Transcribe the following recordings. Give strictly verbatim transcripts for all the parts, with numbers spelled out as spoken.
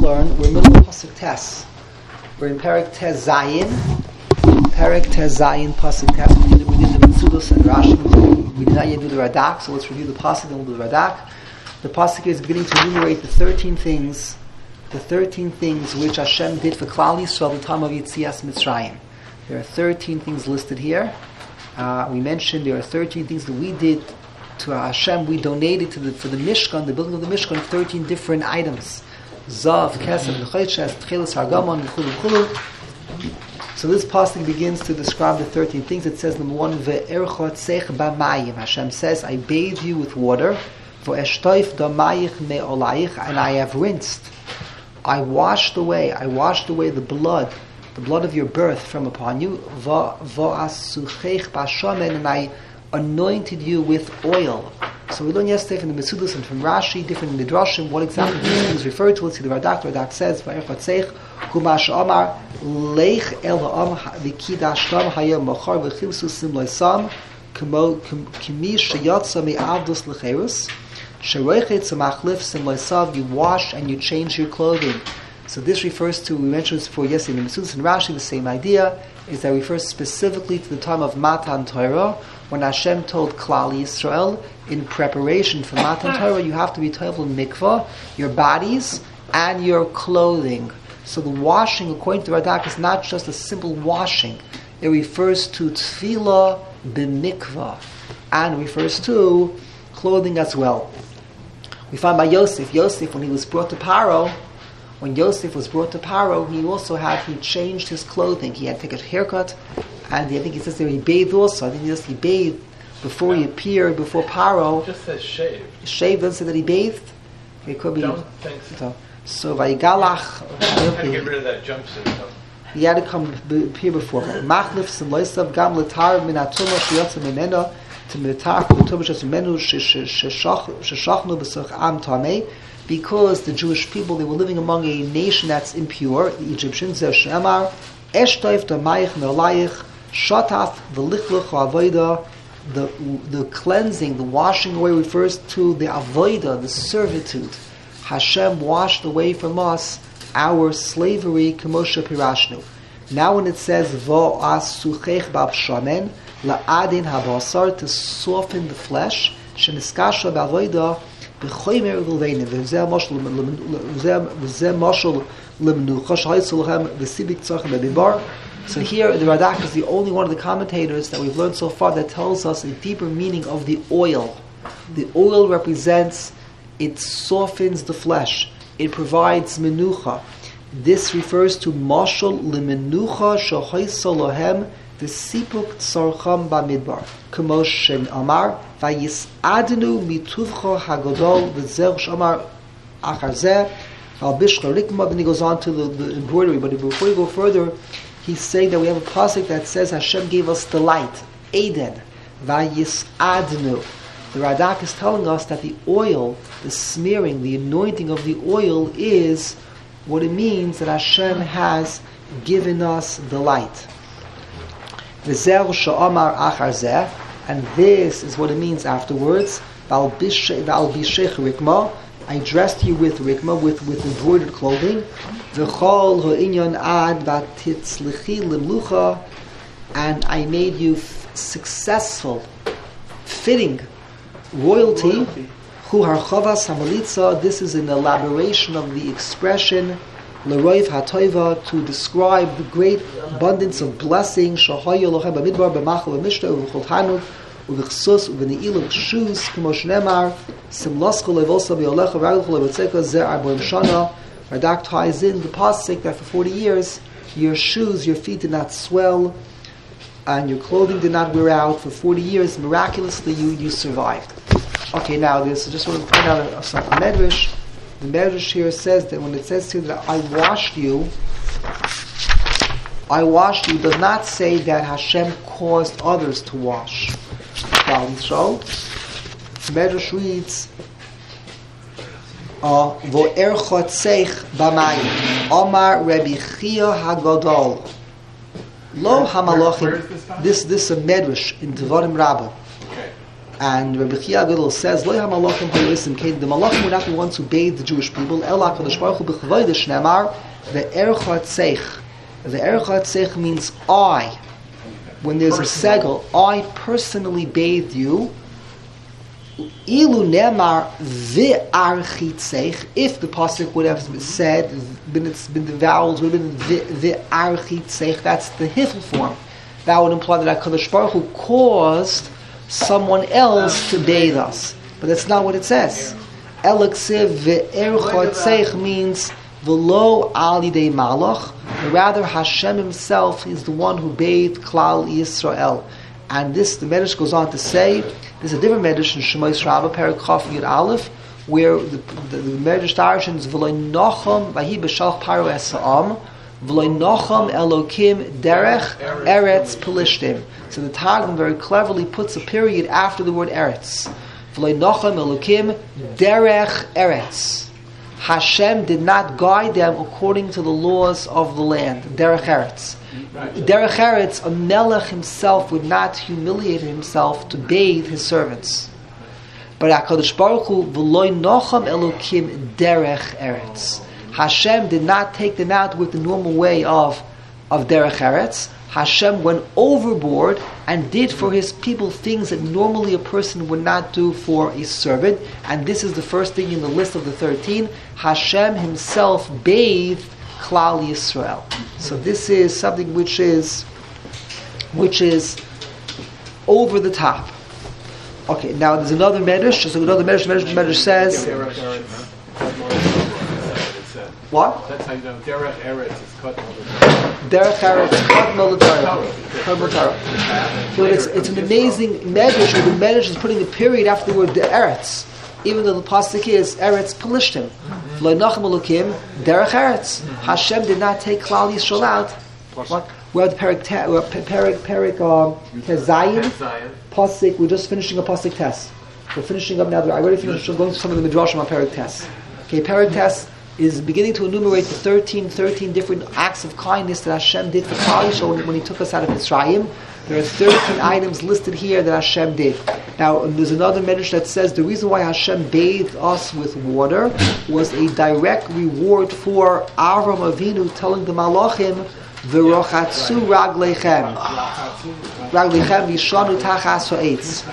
learn, we're in the middle of Pasuk Tes. We're in Perek Tes Zayin. Perek Tes Zayin, Pasuk Tes. We did, we did the Metzudos and Rashi. We did not yet do the Radak, so let's review the Pasuk and we'll do the Radak. The Pasuk is beginning to enumerate the thirteen things, the thirteen things which Hashem did for Klal Yisrael at the time of Yetzias Mitzrayim. There are thirteen things listed here. Uh, we mentioned there are thirteen things that we did to Hashem. We donated to the for the Mishkan, the building of the Mishkan, thirteen different items. Zav, Kesef, Nechayches, Tchelis, Hargamon, V'chulu, V'chulu. So this pasuk begins to describe the thirteen things. It says, number one, Ve'erchot Seich B'mayim. Hashem says, I bathe you with water. Ve'eshtoif Damayich Me'olayich. And I have rinsed. I washed away. I washed away the blood, the blood of your birth from upon you. Va'asucheich B'shamen. And I anointed you with oil. So we learned yesterday from the Metzudos and from Rashi, different midrashim, what exactly these things refer to. Let's see the Radak. The Radak says, "Va'erchat seich humash amar leich el ha'am v'kidashtam hayom machar v'chilsu sim loisam k'mo k'mi sheyatsa me'avdos lecherus sheroichet tzamachlif sim loisav." You wash and you change your clothing. So this refers to, we mentioned this before yesterday in the Metzudos and Rashi, the same idea is that refers specifically to the time of Matan Torah, when Hashem told Klal Yisrael, in preparation for Matan Torah, you have to be toivel mikvah, your bodies and your clothing. So the washing, according to Radak, is not just a simple washing. It refers to tefillah b'mikvah, and refers to clothing as well. We find by Yosef, Yosef, when he was brought to Paro, when Yosef was brought to Paro, he also had, he changed his clothing. He had to take a haircut, and I think he says there he bathed also. I think he says he bathed before he appeared before Paro. It just says shave. Shaved doesn't say that he bathed. It could be. Don't think so. So, so Vayigalach. How to get rid of that jumpsuit though? He had to come be, appear before. Machlif sim loisav gam letar min atuma sheyatza minena to mitar b'tuma shesumenu sheshachnu b'soch am tamei. Because the Jewish people, they were living among a nation that's impure, the Egyptians, Zer Shemar, Eshtoif Damayich Me'olayich, Shataf V'lichluch Avoida. The the cleansing, the washing away refers to the avoida, the servitude. Hashem washed away from us our slavery, Kemoshe Pirashnu. Now when it says V'asuchech b'abshamen la'adin habasar, to soften the flesh, sheniskasha b'avoida b'choymer v'lveinim v'zeh mashal lemnucha sh'haytzu lachem v'sibik tzarchem b'bibar. So here, the Radak is the only one of the commentators that we've learned so far that tells us a deeper meaning of the oil. The oil represents, it softens the flesh. It provides menucha. This refers to mashal lemenucha shahaysa lohem v'sipuk tzarcham b'midbar. K'mosh shen amar vayis'adenu mituvcha hagadol v'zer shamar achar zeh al bishcha rikma. Then he goes on to the, the embroidery. But before you go further, he's saying that we have a pasuk that says Hashem gave us delight, Eden, Vayis'adnu. The Radak is telling us that the oil, the smearing, the anointing of the oil is what it means that Hashem has given us delight. V'zer sha'amar achar zeh, and this is what it means afterwards. V'al bishech rikma, I dressed you with rikma, with, with embroidered clothing. V'chol ha'inyan ad v'titzlichi limlucha, and I made you f- successful, fitting royalty. Hu harchavas hamalitza. This is an elaboration of the expression l'roiv hatoiva, to describe the great abundance of blessing. Shahayu lochem b'midbar b'machal b'mishta u'v'chol hanuk u'v'chsus u'v'ne'ilu b'shus k'mosh nemar simlasko levosa b'yolecha v'agilcha levotzeka zer arboim shana. Radak ties in the pasuk that for forty years your shoes, your feet did not swell, and your clothing did not wear out. For forty years, miraculously, you, you survived. Okay, now this, I just want to point out a, a, a medrash. The medrash here says that when it says here that I washed you, I washed you, does not say that Hashem caused others to wash. So, the medrash reads, Vo'erchot seich b'mayim Omar Rabbi Chia Hagadol Lo Hamalachim. This this is a medrash in Devarim Rabbah. Okay. And Rabbi Chia Gadol says, Lo ha-malachim ha'yosim kein. The malachim were not the ones who bathed the Jewish people. Ela HaKadosh Baruch Hu b'chavodah shneimar ve'ercha tzeich. The ercha tzeich means I. When there's a segel, I personally bathed you. Ilu nemar ve'archi tzeich. If the pasuk would have said, been, it's been the vowels would have been ve'archi tzeich. That's the hifl form. That would imply that HaKadosh Baruch Hu caused someone else to bathe us. But that's not what it says. Elaksiv ve'ercha tzeich means v'lo al yidei malach. Rather, Hashem Himself is the one who bathed Klal Yisrael. And this, the Medrash goes on to say, there's a different Medrash in Shemos Rabbah, Perek Chaf Yud Aleph, where the, the, the Medrash darshans v'lo nocham vahi b'shalch paro esa'am v'lo nocham elokim derech eretz pelishtim. So the Targum very cleverly puts a period after the word eretz. V'lo nocham elokim derech eretz. Hashem did not guide them according to the laws of the land. Derech eretz. Derech eretz, a melech himself would not humiliate himself to bathe his servants. But HaKadosh Baruch Hu, v'loi nocham elokim derech eretz. Hashem did not take them out with the normal way of, of derech eretz. Hashem went overboard and did for his people things that normally a person would not do for a servant. And this is the first thing in the list of the thirteen. Hashem himself bathed Klal Yisrael. So this is something which is which is over the top. Okay, now there's another medrash. So another medrash. The medrash says what? That's how you know derech eretz is cut military. Derech eretz cut military. Cut military. So it's it's an amazing medrash where the medrash is putting a period after the word the eretz, even though the pasuk is eretz pelishtim. Lo nachem elokim derech eretz. Hashem did not take Klal Yisrael out. What? We're at Perek Perek Perek Tezayin pasuk. We're just finishing a pasuk test. We're finishing up now. I already finished. We're going to some of the midrashim on Perek Test. Okay, Perek Test is beginning to enumerate the thirteen, thirteen different acts of kindness that Hashem did for Klal Yisrael when He took us out of Mitzrayim. There are thirteen items listed here that Hashem did. Now, there's another medrash that says the reason why Hashem bathed us with water was a direct reward for Avram Avinu telling the Malachim, "V'rochatzu raglechem, raglechem v'yishanu tachas ha'etz."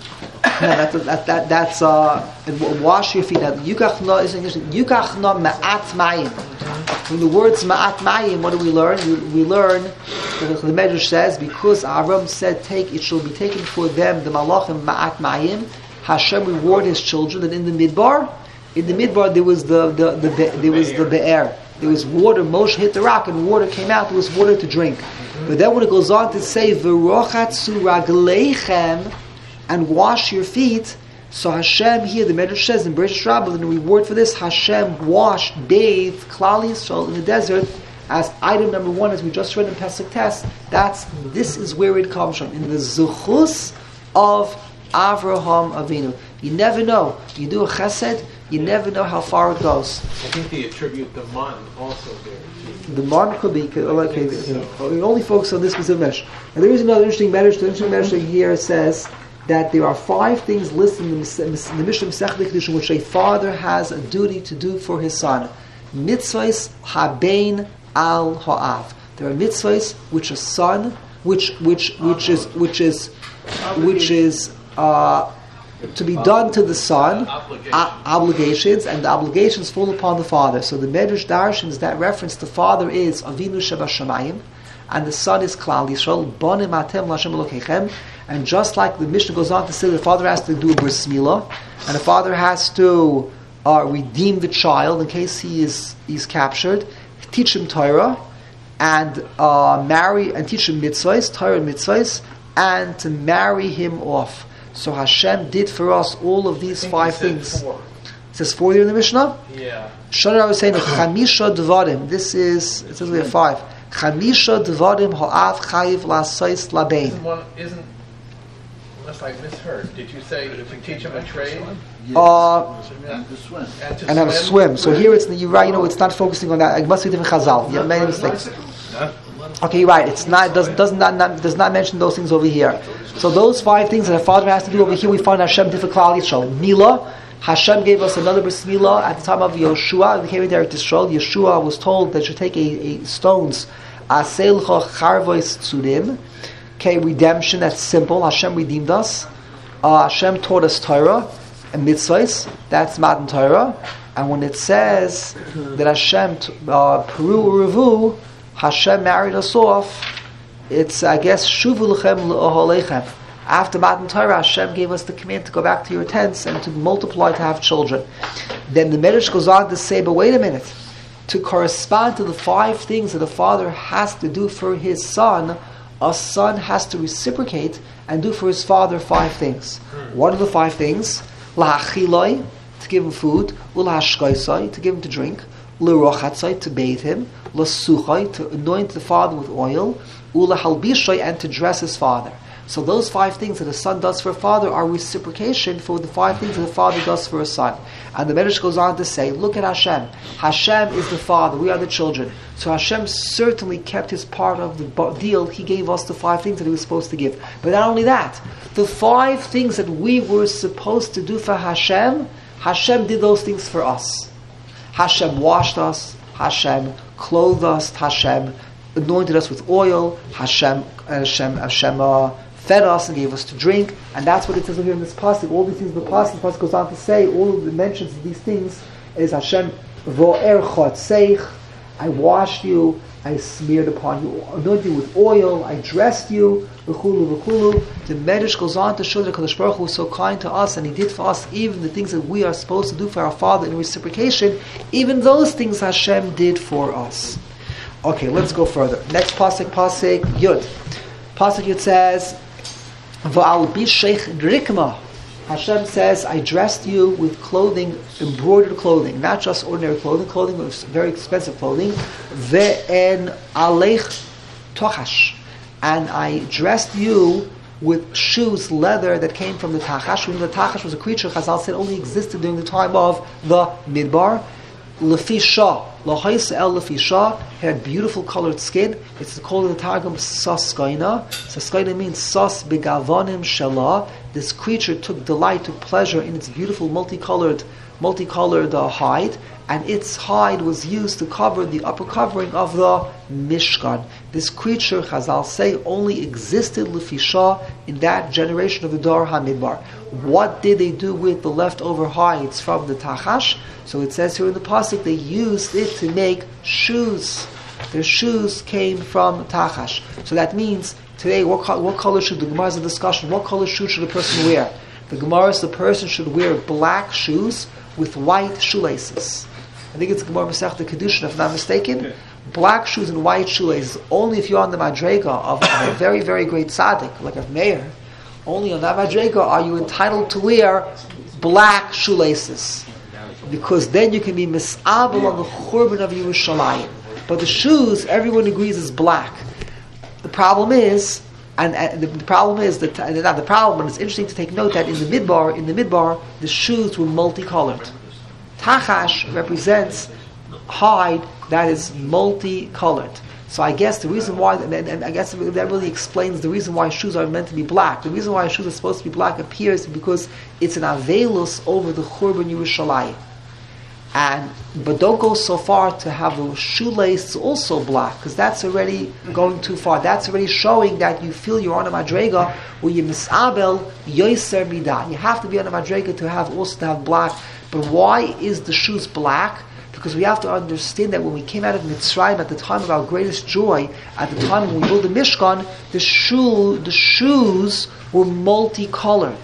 Now that, that, that, that's uh, wash your feet. Now, yukach is English. Yukach no ma'at mayim. From the words ma'at mayim, what do we learn? We, we learn the, the Medrash says because Avram said, "Take it shall be taken for them the malachim ma'at mayim." Hashem reward His children. And in the midbar, in the midbar there was the the, the, the there was the be'er. There was water. Moshe hit the rock and water came out. There was water to drink. But then when it goes on to say v'rochatzu ragleichem, and wash your feet. So Hashem here, the Medrash says in Bereshit Rabbah, the reward for this, Hashem washed, bathed Klal Yisrael in the desert as item number one, as we just read in Pesach Test. That's this is where it comes from, in the zuchus of Avraham Avinu. You never know. You do a chesed, you never know how far it goes. I think they attribute the man also there. The man could be okay. We only focus on this specific mesh. And there is another interesting medrash. The interesting medrash here says that there are five things listed in the, in the Mishnah Masechet Kedushin which a father has a duty to do for his son. Mitzvahs habein al ha'av. There are mitzvahs which a son, which which which is which is which is uh, to be done to the son, uh, obligations, and the obligations fall upon the father. So the Medrash Darshans, that reference, the father is Avinu Shebashamayim, and the son is Klal Yisrael. Bonim atem l'Hashem Elokeichem. And just like the Mishnah goes on to say, the father has to do a bris milah, and the father has to uh, redeem the child in case he is he's captured, teach him Torah, and uh, marry and teach him mitzvahs, Torah and mitzvahs, and to marry him off. So Hashem did for us all of these five things. Four. It says four here in the Mishnah. Yeah. Shana was saying chamisha dvarim. This is it says we have five. Chamisha dvarim ha'av chayiv la'asais labein. Isn't one isn't unless I misheard, did you say to teach him a trade? Uh, and to swim. And, to and swim. swim. So here it's you're right. You know, it's not focusing on that. It must be different chazal. You made a mistake. Huh? Okay, you're right. It's not does does not, not does not mention those things over here. So those five things that a father has to do over here, we find Hashem did for Klal Yisrael. Mila, Hashem gave us another bris milah at the time of Yoshua. We came into Eretz Yisrael. Yeshua was told that you should take a, a stones, aseilcha charvois tzudim. Okay, redemption. That's simple. Hashem redeemed us. Uh, Hashem taught us Torah and mitzvahs. That's Matan Torah. And when it says that Hashem uh, Peru Uruvu, Hashem married us off, it's, I guess, Shuvu Lechem L'Oholechem. After Matan Torah, Hashem gave us the command to go back to your tents and to multiply, to have children. Then the Medrash goes on to say, but wait a minute. To correspond to the five things that a father has to do for his son, a son has to reciprocate and do for his father five things. What are the five things? L'hachiloi, to give him food. L'hashkoisoi, to give him to drink. L'rochatzoi, to bathe him. L'suchoi, to anoint the father with oil. U'lahalbishoi, and to dress his father. So those five things that a son does for a father are reciprocation for the five things that a father does for a son. And the Medrash goes on to say, look at Hashem. Hashem is the father, we are the children. So Hashem certainly kept his part of the deal. He gave us the five things that he was supposed to give. But not only that, the five things that we were supposed to do for Hashem, Hashem did those things for us. Hashem washed us, Hashem clothed us, Hashem anointed us with oil, Hashem, Hashem, Hashem uh, fed us and gave us to drink, and that's what it says over here in this pasuk. All these things in the pasuk, the pasuk goes on to say, all of the mentions of these things is Hashem vo'er chotzeich, I washed you, I smeared upon you, anointed you with oil, I dressed you, v'chulu v'chulu. The Medrash goes on to show that Kadosh Baruch Hu was so kind to us, and He did for us even the things that we are supposed to do for our Father in reciprocation. Even those things Hashem did for us. Okay, let's go further. Next pasuk, pasuk Yud. Pasuk Yud says, V'al bishech rikma. Hashem says, I dressed you with clothing, embroidered clothing, not just ordinary clothing, clothing was very expensive clothing. Ve'en alech tochash. And I dressed you with shoes, leather that came from the tachash. When the tachash was a creature, Chazal said, only existed during the time of the Midbar. Lefisha, lahaisa el lefisha, had beautiful colored skin. It's called in the Targum saskaina. Saskaina means sas begavonim shelah. This creature took delight, took pleasure in its beautiful multicolored, multicolored uh, hide, and its hide was used to cover the upper covering of the Mishkan. This creature, Chazal say, only existed lefisha in that generation of the Dor HaMidbar. What did they do with the leftover hides from the Tachash? So it says here in the pasuk, they used it to make shoes. Their shoes came from Tachash. So that means today, what, co- what color should the Gemara is a discussion? What color shoes should a person wear? The Gemara is the person should wear black shoes with white shoelaces. I think it's Gemara Masechta Kedushin, if I'm not mistaken. Yeah. Black shoes and white shoelaces. Only if you're on the madrega of, of a very, very great tzaddik, like a mayor, only on that madrega are you entitled to wear black shoelaces. Because then you can be mis'abel on the churban of Yerushalayim. But the shoes, everyone agrees, is black. The problem is, and, and the, the problem is that not the problem, but it's interesting to take note that in the midbar, in the midbar, the shoes were multicolored. Tachash represents hide that is multicolored. So I guess the reason why, and, and I guess that really explains the reason why shoes are meant to be black. The reason why shoes are supposed to be black appears because it's an avelus over the Churban Yerushalayim. And but don't go so far to have the shoelace also black, because that's already going too far. That's already showing that you feel you're on a madrega where you misabel yoiser midah. You have to be on a madrega to have also to have black. But why is the shoes black? Because we have to understand that when we came out of Mitzrayim at the time of our greatest joy, at the time when we built the Mishkan, the shoe the shoes were multicolored.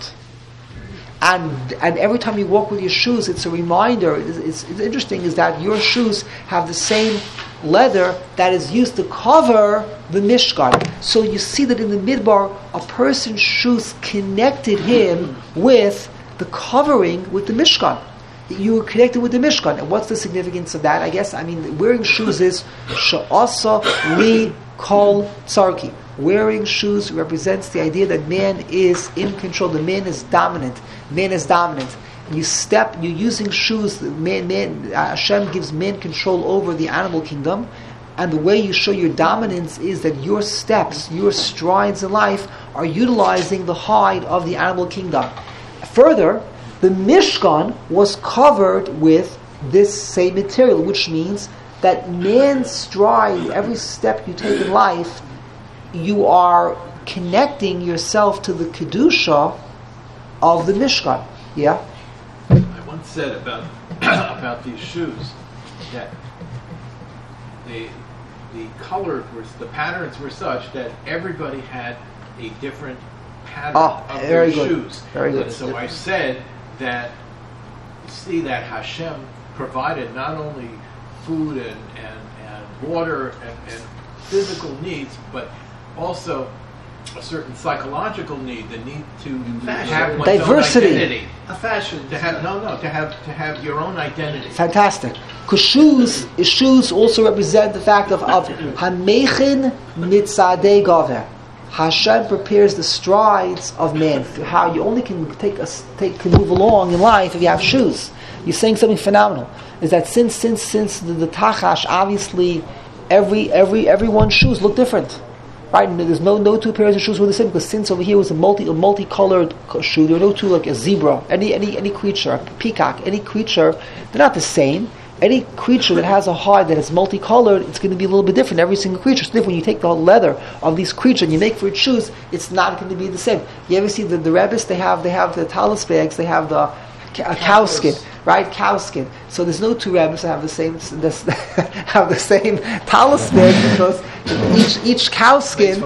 And and every time you walk with your shoes, it's a reminder. It's, it's, it's interesting is that your shoes have the same leather that is used to cover the Mishkan. So you see that in the Midbar, a person's shoes connected him with the covering with the Mishkan. You were connected with the Mishkan. And what's the significance of that? I guess, I mean, wearing shoes is Sha'asa li kol tzarki. Wearing shoes represents the idea that man is in control. The man is dominant. Man is dominant. You step, you're using shoes. Man, man, Hashem gives man control over the animal kingdom. and the way you show your dominance is that your steps, your strides in life are utilizing the hide of the animal kingdom. Further, the Mishkan was covered with this same material, which means that man's stride, every step you take in life, you are connecting yourself to the Kedusha of the Mishkan. Yeah? I once said about about these shoes that the the colors were, the patterns were such that everybody had a different pattern Oh, of very their good. shoes. Very good. And so I said that see that Hashem provided not only food and, and, and water and, and physical needs, but also a certain psychological need, the need to have one's Diversity. own identity. A fashion. To have no, no, to have to have your own identity. Fantastic. Because shoes, shoes also represent the fact of of Hamechin mitzadei gaver. Hashem prepares the strides of man. How you only can take a, take can move along in life if you have shoes. You're saying something phenomenal. Is that since since since the, the tachash, obviously every every everyone's shoes look different. Right, and there's no no two pairs of shoes were the same, because since over here was a multi a multicolored shoe, there were no two, like a zebra, any any any creature, a peacock, any creature, they're not the same. Any creature that has a hide that is multicolored, it's going to be a little bit different. Every single creature. So when you take the leather of these creatures and you make for its shoes, it's not going to be the same. You ever see the the Rebbes? They have they have the talis bags. They have the a cow skin, right? Cow skin. So there's no two Rebbes that have the same this, have the same talis bag, because each each cow skin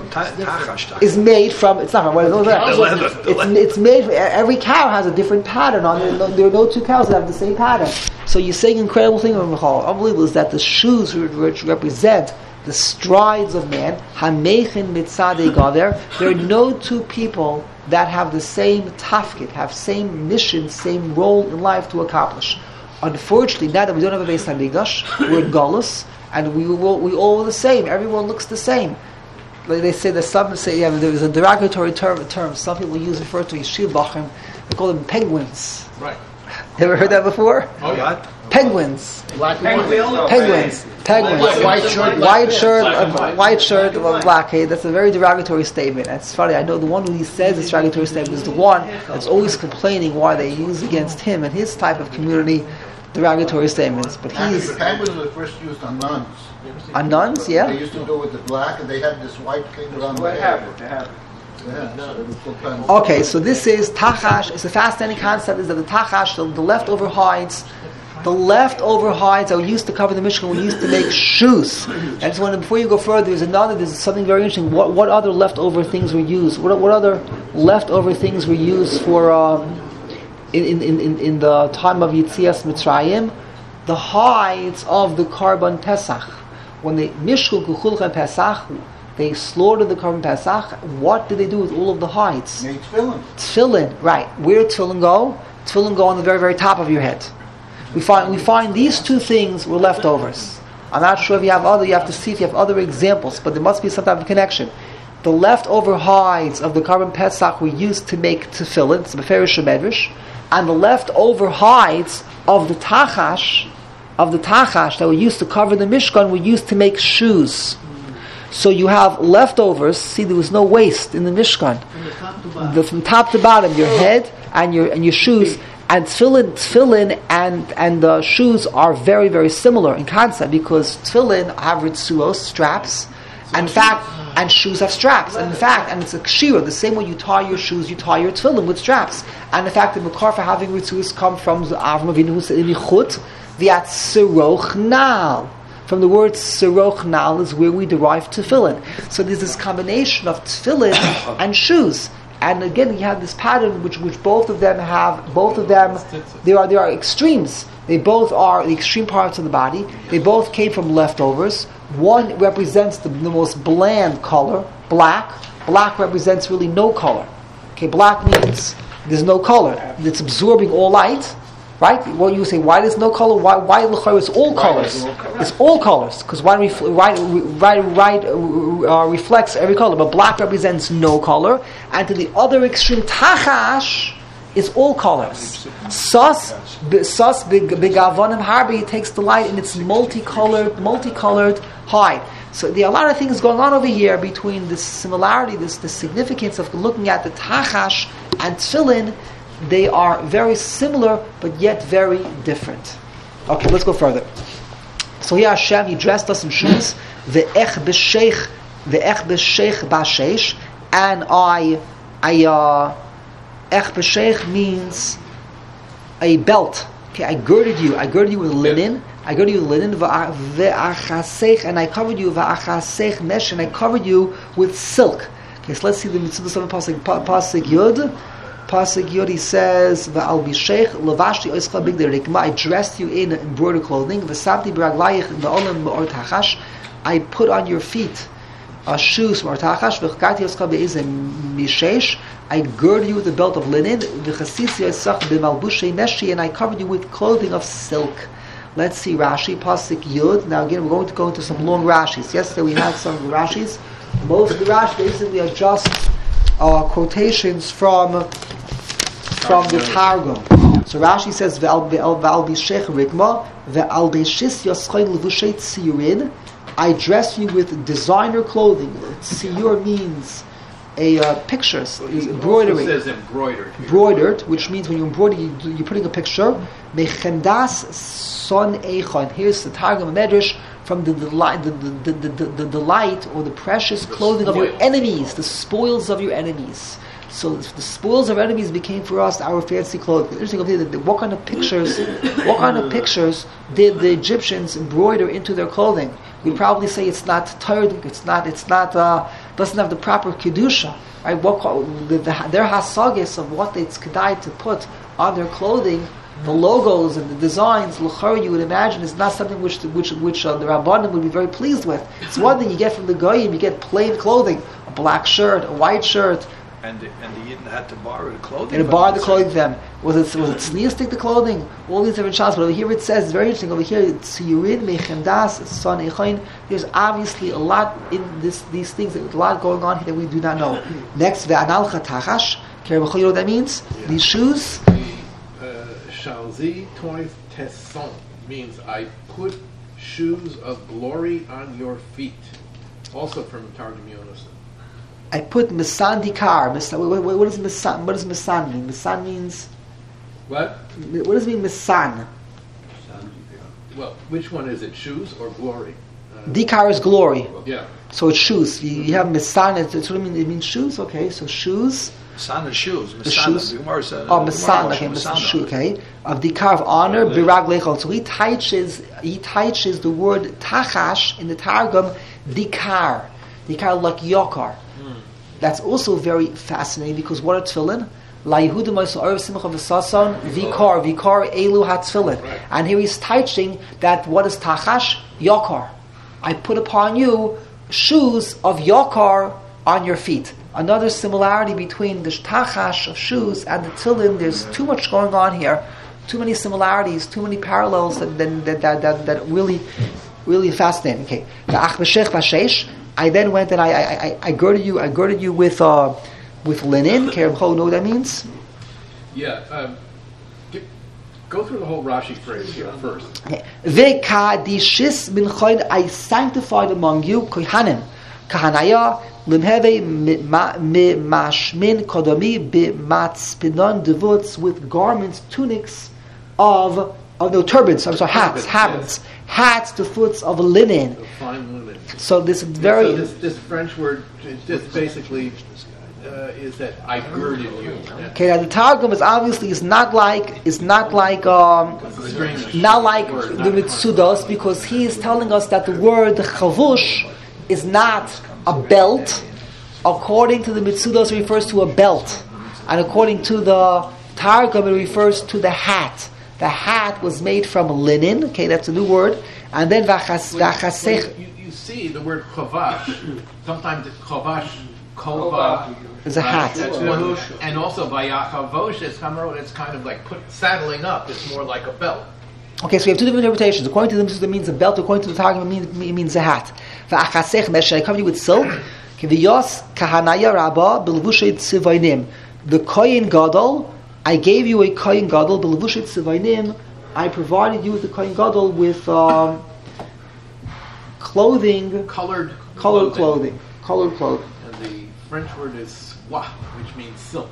is made from. It's not from what is it? It's, it's made. Every cow has a different pattern on it. There are no two cows that have the same pattern. So you're saying an incredible thing, unbelievable, is that the shoes which represent the strides of man, Hamechin mitzadei gaver, there are no two people that have the same tafkid, have same mission, same role in life to accomplish. Unfortunately, now that we don't have a Beis Hamikdash, we're in Galus, and we will, we all are the same. Everyone looks the same. Like they say that some say, yeah, there is a derogatory term, term. Some people use refer to yeshiv bachim. They call them penguins. Right. Ever heard that before? Oh yeah. Penguins. Black Penguin. Penguins. Penguins. White shirt. White shirt. uh, White shirt. uh, Black. Hey, that's a very derogatory statement. It's funny. I know the one who says this derogatory statement is the one that's always complaining why they use against him and his type of community derogatory statements. But he's The penguins were first used on nuns. on nuns. They Yeah. used to do it with the black, and they had this white thing around the What head. happened? What happened? Yeah, so they would put penguins. Okay, so this is tachash. It's a fascinating concept. Is that the tachash, the, the leftover hides, the leftover hides that were used to cover the Mishkan were used to make shoes. And just wanted, before you go further, there's another. There's something very interesting. What what other leftover things were used? What what other leftover things were used for um, in, in in in the time of Yetzias Mitzrayim? The hides of the Karban Pesach. When they mishku kuchulchan Pesach, they slaughtered the Karban Pesach. What did they do with all of the hides? Made tefillin. Tefillin, right? Where did tefillin go? Tefillin go on the very, very top of your head. We find we find these two things were leftovers. I'm not sure if you have other. You have to see if you have other examples, but there must be some type of connection. The leftover hides of the Karban Pesach were used to make tefillin, it's Beferish Medrash, and the leftover hides of the tachash, of the tachash that were used to cover the Mishkan, were used to make shoes. So you have leftovers. See, there was no waste in the Mishkan. The, from top to bottom, your head and your and your shoes, and tefillin, tefillin and and the shoes are very, very similar in concept, because tefillin have ritzuos, straps, and in fact, and shoes have straps. And in fact, and it's a kshira, the same way you tie your shoes, you tie your tefillin with straps. And in fact, the makar for having ritzuos come from the Avram Avinu who said in Yichut, v'at siroch nal. From the word siroch nal is where we derive tefillin. So there's this combination of tefillin and shoes. And again, you have this pattern which, which both of them have, both of them, there are, there are extremes. They both are the extreme parts of the body. They both came from leftovers. One represents the, the most bland color, black. Black represents really no color. Okay, black means there's no color. It's absorbing all light. Right? Well, you say, why there's no color? Why? Why it's all colors? It's all colors, because white, refl- white, white, white uh, reflects every color, but black represents no color. And to the other extreme, tachash is all colors. Sus, b- sus begavonim harbi, he takes delight in its multicolored, multicolored hide. So there are a lot of things going on over here between this similarity, this the significance of looking at the tachash and tefillin. They are very similar, but yet very different. Okay, let's go further. So here Hashem, He dressed us in shoes. Ve'ech b'sheich, ve'ech b'sheich b'ashesh, and I, I, uh, ech b'sheich means a belt. Okay, I girded you. I girded you with linen. I girded you with linen. Ve'achasech, and I covered you. Ve'achasech mesh, and I covered you with silk. Okay, so let's see the mitzvah of pasuk pasuk yud. Pasuk Yud, he says, "Va'al b'sheich lavashti oischa bigdei rikma." I dressed you in embroidered clothing. V'samti b'raglayich v'olam b'or tachash. I put on your feet uh, shoes from tachash. V'chkati oischa be'izem mishesh. I girded you with the belt of linen. V'chasisi oisach b'malbushei meshi, and I covered you with clothing of silk. Let's see Rashi, Pasuk Yud. Now again, we're going to go into some long Rashis. Yesterday we had some Rashis. Most of the Rashi basically are just uh, quotations from. From the Targum. So Rashi says, "Ve'al b'shech rigma, ve'al b'shis yoschayin levushay tziyurin." I dress you with designer clothing. Tziyur means a uh, pictures, is embroidery. It says embroidered. Embroidered, which means when you embroider, you, you're putting a picture. Mechendas son eichon. Here's the Targum Medrash from the delight, the, the, the, the, the delight or the precious clothing of your enemies, the spoils of your enemies. So the spoils of enemies became for us our fancy clothing. Interesting, what kind of pictures, what kind of pictures did the Egyptians embroider into their clothing? We'd probably say it's not tired, it's not, it's not, uh, doesn't have the proper kedusha. Right? What the, the, their hasagis of what it's kedai to put on their clothing, the logos and the designs, l'chari, you would imagine is not something which which which uh, the Rabbanim would be very pleased with. It's one thing you get from the goyim, you get plain clothing, a black shirt, a white shirt. And the, and the Yidden had to borrow the clothing. And borrow the clothing from them. Was it was it tznius the clothing? All these different shots. But over here it says, very interesting. Over here, tziyurin mechendas son eichain. There's obviously a lot in this these things. There's a lot going on here that we do not know. Next, ve'anal chatachash. You know what that means? Yeah. These shoes. Shalzi toif tesson means I put shoes of glory on your feet. Also from Targum Yonasan. I put misan dikar. What, what, what does misan? What does misan mean? Misan means what? What does it mean misan? Well, which one is it? Shoes or glory? Uh, dikar is glory. Yeah. So it's shoes. You, you have misan. It's, it's what it means. It means shoes. Okay. So shoes. Misan is shoes. The shoes. Misan, oh, misan. Okay. Misan. Shoe. Okay. Of dikar of honor. Birag lechol. So he teaches. He teaches the word tachash in the Targum. Dikar. Dikar like yokar. That's also very fascinating because what are tefillin? La Yehudim Ma'aseh Orev Simcha V'Sason Vikar Vikar Elu HaTefillin. And here he's teaching that what is tachash? Yokar. I put upon you shoes of yokar on your feet. Another similarity between the tachash of shoes and the tefillin. There's too much going on here. Too many similarities. Too many parallels that that that that, that really really fascinating. Okay. The Ach B'Shech B'Sheish. I then went and I, I, I, I girded you. I girded you with uh, with linen. Kerem Chol, know what that means? Yeah. Um, get, go through the whole Rashi phrase here first. Okay. V'kadishis minchoin, I sanctified among you kohanim, kahanaya limheve mashmin kodomi b'matzpinon devuts, with garments, tunics of of no turbans. I'm sorry, hats, hats, yes. hats to foots of linen. Of fine linen. So this very so this, this French word just basically uh, is that I girded you. Okay, now the Targum is obviously is not like is not like um, not like word, the Mitzudos, because he is telling us that the word chavush is not a belt. According to the Mitzudos, it refers to a belt, and according to the Targum, it refers to the hat. The hat was made from linen. Okay, that's a new word. And then vachas vachasech. You, you see the word chavash. Sometimes it's chavash, kova is a hat. That's one, and also vayachavosh is kamerot. It's kind of like put saddling up. It's more like a belt. Okay, so we have two different interpretations. According to them, it means a belt. According to the Targum, it means, it means a hat. Vachasech mesh. I covered you with silk. Kiviyos kahanaya rabba bilvushay tzivaynim. The kohen gadol I gave you a kohen gadol, b'levushit tzivainim. I provided you with the kohen gadol with um, clothing, Colored colored clothing, colored clothing. And the French word is soie, which means silk.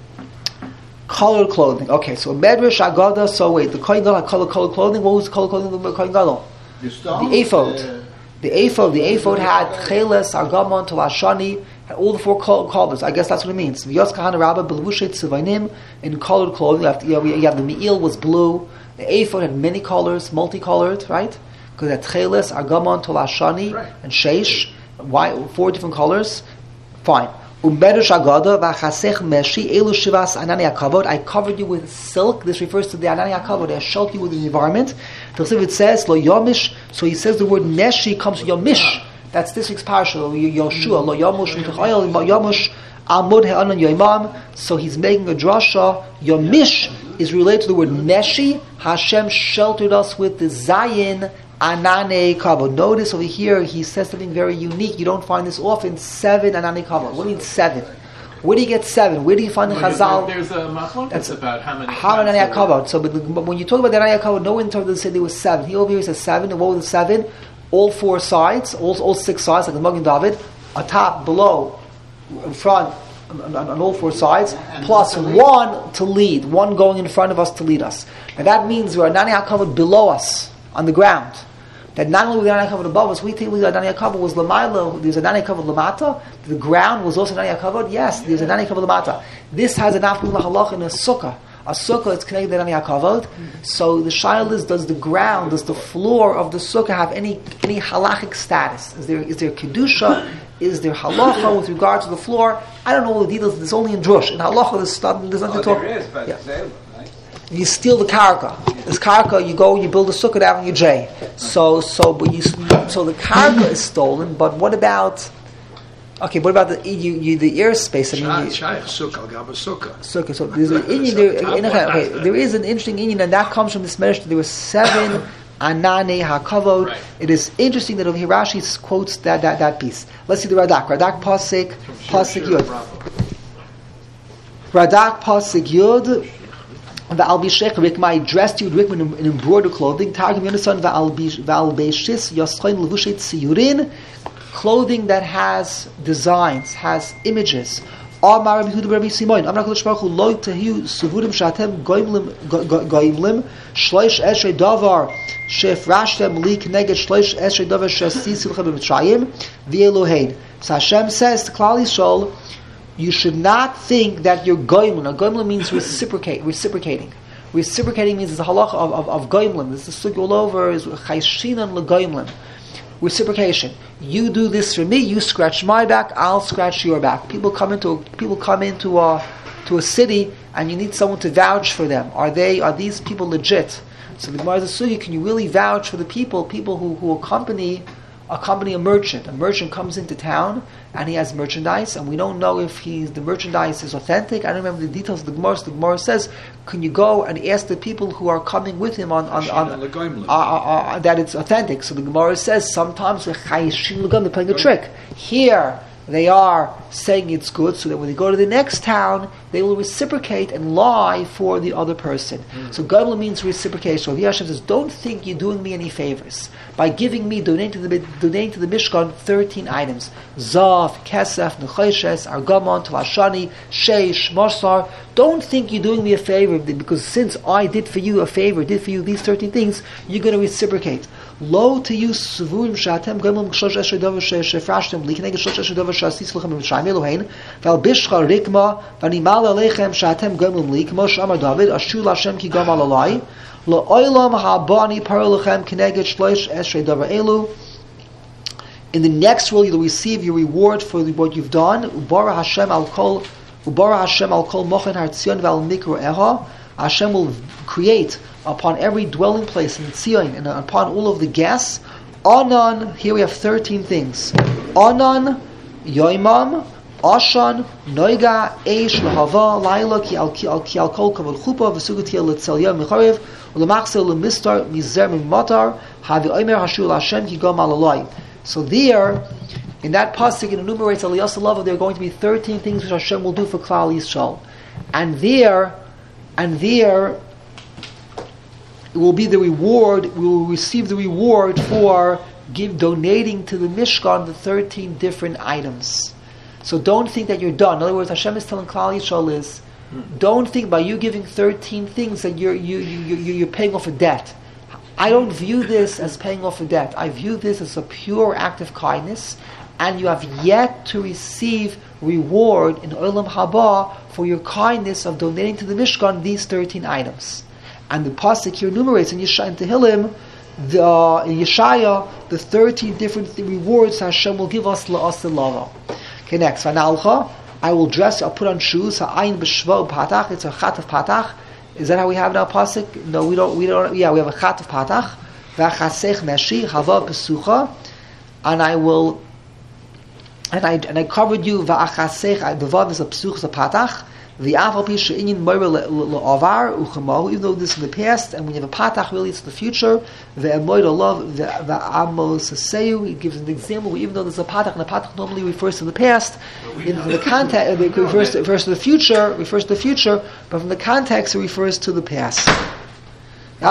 Colored clothing. Okay, so Medrash Agada. So wait, the kohen gadol had colored colored clothing. What was the colored clothing of the kohen gadol? The stone, The ephod. uh, The ephod. The ephod had cheles, argamon, tolashani, had all the four col- colors. I guess that's what it means. V'yos kahana rabba b'levushet tzivainim, in colored clothing. You have, to, you, have, you have the me'il was blue. The ephod had many colors, multicolored, right? Because it had cheles, argamon, tolashani, Right. and sheish. Why? Four different colors. Fine. Umbedesh agada v'chasech meshi elu shivas anani hakavod. I covered you with silk. This refers to the anani hakavod. I sheltered you with the environment. So it says lo yomish. So he says the word meshi comes from yomish. That's this week's parasha. Yoshua lo yomush mitachayil yomush amud he'anan yoimam. So he's making a drasha. Yomish is related to the word meshi. Hashem sheltered us with the zayin. Anane kavod. Notice over here he says something very unique. You don't find this often. Seven anane kavod. What do you mean seven? Where do you get seven? Where do you find the chazal? There's a machlokes That's about how many. How times many there were- kavod? So, but, the, but when you talk about the anane kavod, no one told us there was seven. He over here says seven. And what was the seven? All four sides, all all six sides, like the Magen David, atop, below, in front, on, on, on all four sides, plus one to lead, one going in front of us to lead us. Now that means there are anane kavod below us on the ground. That not only was the anane kavod above us, we think the anane kavod was lamaila. There's an anane kavod lamata. The ground was also anane kavod. Yes, there's an anane kavod lamata. This has an after halach in a sukkah. A sukkah is connected to anane kavod. So the shaila is: does the ground, does the floor of the sukkah have any any halachic status? Is there is there kedusha? Is there halacha with regard to the floor? I don't know all the details. It's only in drush. In halacha, there's, there's nothing to talk. There is, but Yeah. Zayla, right? You steal the karka. This karka, you go, you build a sukkah down in your J. So, so, but you, so the karka is stolen. But what about? Okay, what about the you, you the airspace? I mean, you, Shaykh sukkah, gaba sukkah. sukkah. So there's an Indian. There, in- okay, there is an interesting Indian, and that comes from this medrash. There were seven anane hakavod. Right. It is interesting that over here Rashi quotes that that that piece. Let's see the Radak. Radak pasik pasik yud. Radak pasik yud. Va'al bishech rikma, dressed you with rikma in embroidered clothing. Targum yonason va'al beishis yoschain levushet siyurin, clothing that has designs, has images. Amar Rabbi Yehuda Rabbi Simon, Amar Kodesh Baruch Hu lo tehu suvurim shatem goimlim goimlim shloish esrei davar shefrashtem li k'neged shloish esrei davar shesisim lechem b'mitzrayim v'elohein. So Hashem says to Klal Yisrael, you should not think that you're goimlim. Now, goimlim means reciprocate, reciprocating. Reciprocating means it's a halacha of, of, of goimlim. This is sugi all over, is chayshinan legoimlim. Reciprocation. You do this for me, you scratch my back, I'll scratch your back. People come into people come into a to a city and you need someone to vouch for them. Are they are these people legit? So the Gemara is a sugi, can you really vouch for the people, people who, who accompany accompany a merchant. A merchant comes into town and he has merchandise, and we don't know if he's the merchandise is authentic. I don't remember the details of the Gemara. So the Gemara says, can you go and ask the people who are coming with him on, on, on uh, uh, uh, that it's authentic? So the Gemara says sometimes they're playing a trick. Here they are saying it's good, so that when they go to the next town, they will reciprocate and lie for the other person. Mm. So Gadol means reciprocation. So Hashem says, don't think you're doing me any favors by giving me, donating to the, donating to the Mishkan thirteen items. Zav, Kesef, Necheshes, Argamon, Talashani, Sheish, Mosar. Don't think you're doing me a favor, because since I did for you a favor, did for you these thirteen things, you're going to reciprocate. Lo to you suvurim shatem goimlim shlosh esrei davar shefrashtem li k'neged shlosh esrei davar shasis lechem b'mitzrayim Elohein v'al bishcha rikma v'nimal aleichem shatem goimlim li k'mo sh'amar David ashur l'Hashem ki gomal alai lo'olam ha'bani paro lechem k'neged shlosh esrei davar elu. In the next world you'll receive your reward for what you've done. Ubara Hashem al kol Ubara Hashem al kol mochen hartzion v'al mikro eha. Hashem will create upon every dwelling place in Tzion and upon all of the guests. Anan, here we have thirteen things. Anan, Yoimam, Ashan, Noiga, Eish, Lahava, Laila, Ki al Ki al Ki al Kol Kavod Chupa, Vesugati al Tzelya Mecharev, Ulamachsel Lemistar, Mizer Mimatar, Havi Omer Hashul Hashem Ki Gom Alalai. So there, in that pasuk, it enumerates Aliyas Lava. There are going to be thirteen things which Hashem will do for Klal Yisrael, and there. and there it will be the reward. We will receive the reward for give donating to the Mishkan the thirteen different items. So don't think that you're done. In other words, Hashem is telling Klal Yisrael is, don't think by you giving thirteen things that you're you you you you're paying off a debt. I don't view this as paying off a debt. I view this as a pure act of kindness, and you have yet to receive reward in Olam Haba for your kindness of donating to the Mishkan these thirteen items. And the pasuk here enumerates in Yeshaya and Tehillim, the uh, in Yeshaya, the thirteen different th- rewards Hashem will give us la'as lava. Okay, next. Vanalcha, I will dress. I'll put on shoes. Ha'ayin b'shvo patach. It's a chat of patach. Is that how we have in our pasuk? No, we don't. We don't. Yeah, we have a chat of patach. V'chasech meshi hava pesucha, and I will. And I and I covered you. V'achasech. The vav is a pesuch, is a patach. The aval pisha inyan moira le'avar uchamahu. Even though this is in the past, and when you have a patach, really it's the future. Ve'emoid love the amos seyu. He gives an example. Even though there's a patach, and the patach normally refers to the past, in the context it refers to, refers to the future. Refers to the future, but from the context it refers to the past. The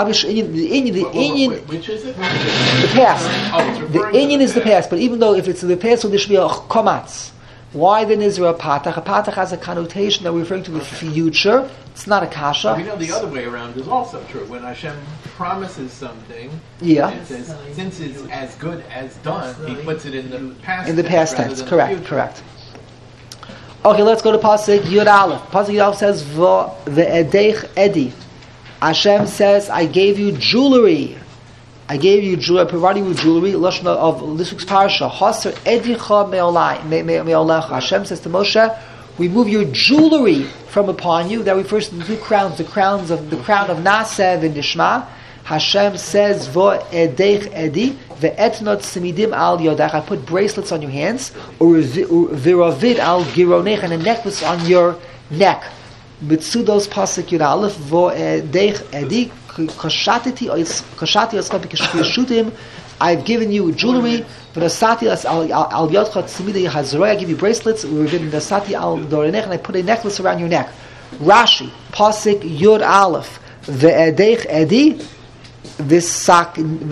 inyan, Which is it? the past. Oh, it's The referring to inyan is the past. past, but even though if it's in the past, so there should be a komatz. Why then is there a patach? A patach has a connotation that we're referring to the future. It's not a kasha. We know the other way around is also true. When Hashem promises something, Yeah. it says, since it's as good as done, He puts it in the past In the tense past rather tense, than the correct, future. correct. Okay, let's go to pasuk Yud Aleph. Pasuk Yud Aleph says, "Ve'edeich edi." Hashem says, "I gave you jewelry. I gave you jewelry. I provided you with jewelry." Lashon of this week's parasha. Haser edicha me'olai me- me- me'olecha. Hashem says to Moshe, "Remove your jewelry from upon you." That refers to the two crowns, the crowns of the crown of Nasev and Nishma. Hashem says, "Ve'edeich edi ve'etnot simidim al yodach." I put bracelets on your hands, or v'ravid al gironech, and a necklace on your neck. Mitzudos pasuk Yud Aleph ve'edeich edi kashatiti kashati oska b'kashutim. I've given you jewelry. V'nasati al al yodcha tzimidei hazroy. I give you bracelets. V'nasati al dorenech, and I put a necklace around your neck. Rashi pasuk Yud Aleph ve'edeich edi. V'sakenis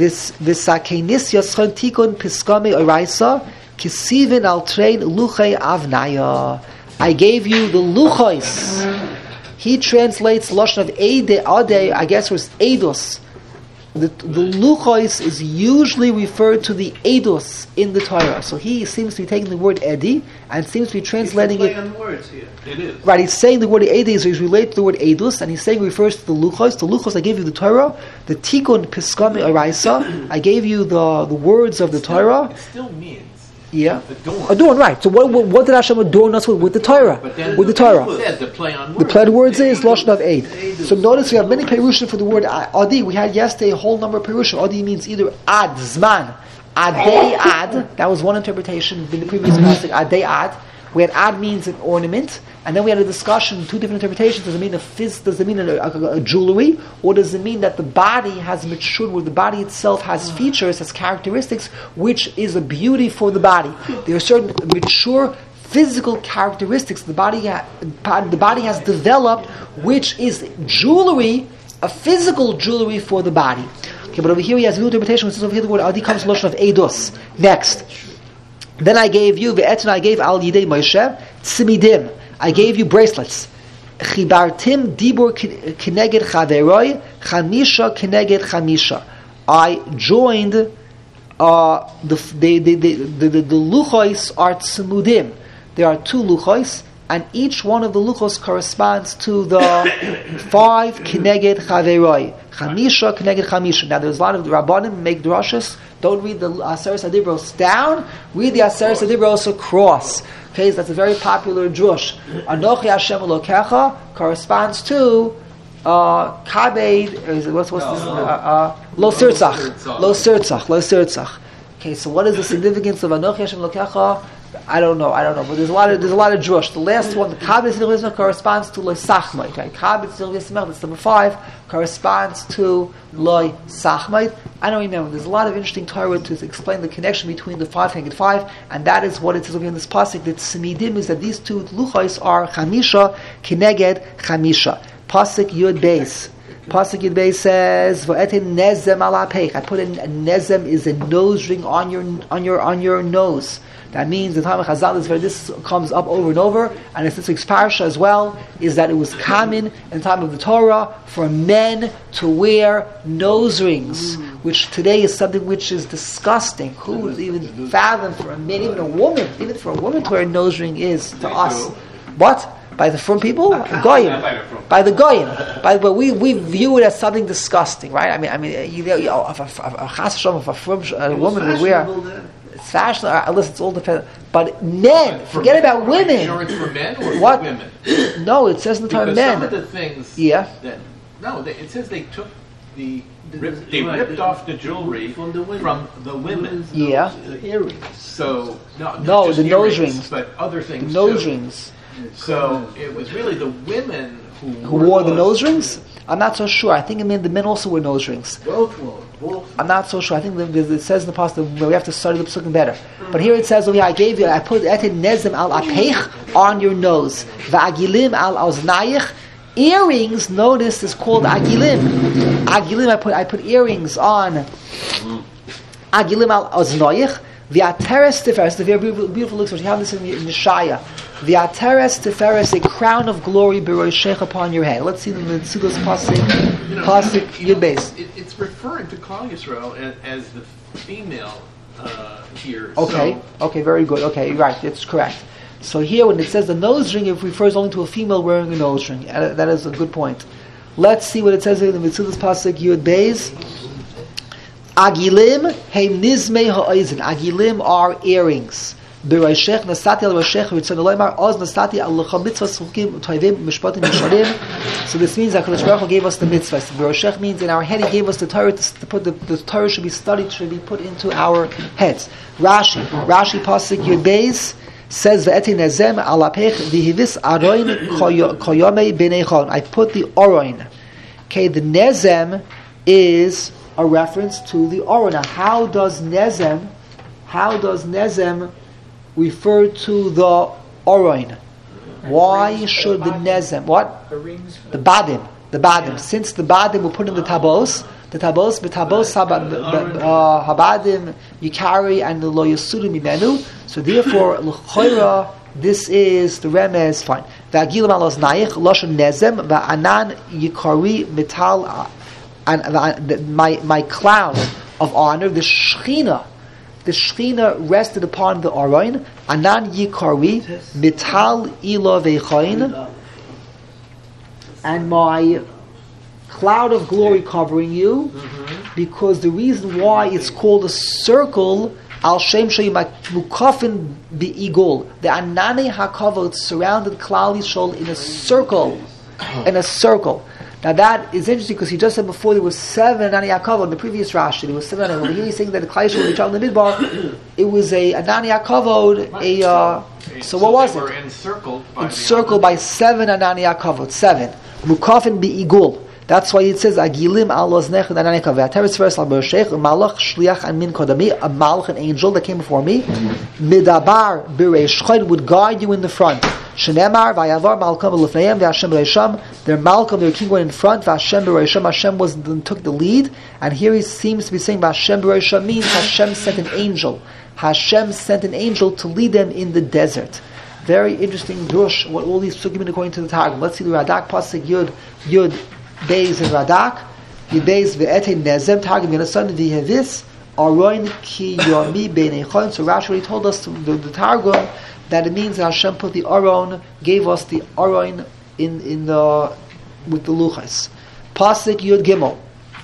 yaschon tikun piskame oraisa kisivin al train luchei avnaya. I gave you the luchos. He translates lashon of ede ade. I guess it was edus. The, the luchos is usually referred to the edus in the Torah. So he seems to be taking the word edi and seems to be translating It's a it. play on words here. It is. Right, he's saying the word edi is related to the word edus, and he's saying it refers to the luchos. The luchos, I gave you the Torah, the tikkun piskami oraisa. I gave you the the words of the Torah. It still means Yeah, adorn. adorn. Right. So what what, what did Hashem adorn us with? With the Torah. But then With the Torah. Said the play on words. The play on words is lashon of aid. So notice we have many perushim for the word adi. We had yesterday a whole number of perushim. Adi means either ad zman, adei ad. That was one interpretation in the previous passage. Adei ad. We had ad means an ornament, and then we had a discussion, two different interpretations. Does it mean a phys, does it mean a, a, a jewelry, or does it mean that the body has matured, where the body itself has features, has characteristics, which is a beauty for the body? There are certain mature physical characteristics the body ha- the body has developed, which is jewelry, a physical jewelry for the body. Okay, but over here he has a new interpretation, which is over here the word adi comes from the notion of eidos. Next. Then I gave you, ve'etna I gave al yidei Moshe, tzimidim. I gave you bracelets. Chibartim dibur kineged chaveroi, chamisha kineged chamisha. I joined, uh, the, the, the, the, the, the, the luchos are tzmudim. There are two luchos, and each one of the luchos corresponds to the five kineged chaveroi. Chamisha kineged chamisha. Now there's a lot of the Rabbanim make drashas. Don't read the Aseres Adibros down. Read the Aseres Adibros across. Okay, so that's a very popular drush. Anochi Hashem Elokecha corresponds to uh, Kabed. Is it, what's what's this? Uh, uh, Lo Sirtzach. Lo Sirtzach. Lo Sirtzach. Okay, so what is the significance of Anochi Hashem Elokecha? I don't know. I don't know. But there's a lot of there's a lot of drush. The last one, the Kabed Tzilvizmach, corresponds to Lo Sachmait. Right? Kabed Tzilvizmach, that's number five, corresponds to Lo Sachmait. I don't remember. There's a lot of interesting Torah to explain the connection between the five and five, and that is what it says over in this pasuk. That simidim is that these two luchos are chamisha kineged chamisha. Pasuk Yud Beis. Pasuk Yud Beis says, "V'etin nezem ala peich." I put in a nezem is a nose ring on your on your on your nose. That means the time of Chazal is very. This comes up over and over, and it's this week's parsha as well. Is that it was common in the time of the Torah for men to wear nose rings, mm. which today is something which is disgusting. Who would even fathom for a man, even a woman, even for a woman to wear a nose ring is to us. What? By the frum people? Goyim. By the Goyim. By but we, we view it as something disgusting, right? I mean, I mean, you know, you know if a, a, a chas v'shalom, if a frum, a woman would wear. It's fashion. Uh, listen, it's all dependent. But men, for forget men, about women. Insurance for men or what? For women? No, it says in the time because men. Some of the things. Yeah. That, no, they, it says they took the. Rip, they ripped off the jewelry from the women. From the women. Yeah. Earrings. So no, no, just the nose earrings, rings, but other things. The nose too. rings. So it was really the women who, who wore the nose rings. I'm not so sure. I think it meant the men also wear nose rings. Both wore. Both. I'm not so sure. I think it says in the past that we have to study the psukim better. But here it says, "Oh yeah, I gave you. I put etin nezem al apeich on your nose, va'agilim al oznayich." Earrings. Notice is called agilim. Agilim. I put I put earrings on. Agilim al oznayich. V'ateres tiferes. The very beautiful, beautiful looks. Which you have this in Yeshaya. The Ateres Tiferes, a crown of glory, b'roshech upon your head. Let's see the Metzudos Pasuk, Pasuk Yud Beis. It, it's referring to Klal Yisrael as, as the female uh, here. Okay, so. okay, very good. Okay, right, that's correct. So here, when it says the nose ring, it refers only to a female wearing a nose ring. And that is a good point. Let's see what it says in the Metzudos Pasuk Yud Beis. Agilim heim nizmei ha'oizen. Agilim are earrings. B'roshech nasati al roshech v'tzon Elohimar oz nasati al l'cha mitzvahs chukim toivim mishpatim yisharim. So this means that HaKadosh Baruch Hu gave us the mitzvahs. B'roshech means in our head He gave us the Torah to, to put the, the Torah should be studied, should be put into our heads. Rashi, Rashi Pasuk Yud Beis says v'etin nezem al apech v'hivis aroin koyomei b'nei chol. I put the aroin. Okay, the nezem is a reference to the aroin. Now, how does nezem? How does nezem refer to the Oroin? Why should the Nezem? What? The Badim. The Badim. Since the Badim were put in the Tabos, the Tabos, the Tabos Habadim, you carry and the Lo Yasudu Mimenu. So therefore, L'choira, this is the Remez, fine. V'agilim alos nayich, Loshan Nezem, v'anan yikari metal, and my, my cloud of honor, the Shechina, the Shechina rested upon the Aroin, Anan Yikari, Mital Ilo Vechain, and my cloud of glory covering you, mm-hmm. because the reason why it's called a circle, Al Shem Shei Mukafin Be'igol, the Anane HaKavod surrounded Klal Yisrael in a circle, in a circle. Now that is interesting because he just said before there was seven Anani Yaakov in the previous Rashi. There was seven Anani. Over here he's saying that the Klal Yisrael in the Midbar, it was a Anani Yaakov, a uh, so what was they it? Were encircled by encircled by seven Anani Yaakov, seven Mukafin Be'igul. That's why it says Agilim al Oznech Anani Yaakov. Teres first al Bershech Malach Shliach and Min Kodami, a Malach, an angel that came before me. Midabar B'Reish Chod would guide you in the front. Shenemar Vayavar Malcolm Lefneim Vashem Reisham. Their Malcolm, their king went in front. Vashem Reisham. Hashem was took the lead, and here he seems to be saying Vashem Reisham means Hashem sent an angel. Hashem sent an angel to lead them in the desert. Very interesting drush. What all these psukim according to the Targum. Let's see the Radak pasuk Yud Yud Beis and Radak Yud Beis ve'etei nezem Targum Yonasan v'hevis aroin ki yomi beinechon. So Rashi already told us the, the, the Targum that it means that Hashem put the Aron, gave us the Aron in in the with the luchas. Pasuk Yud Gimel.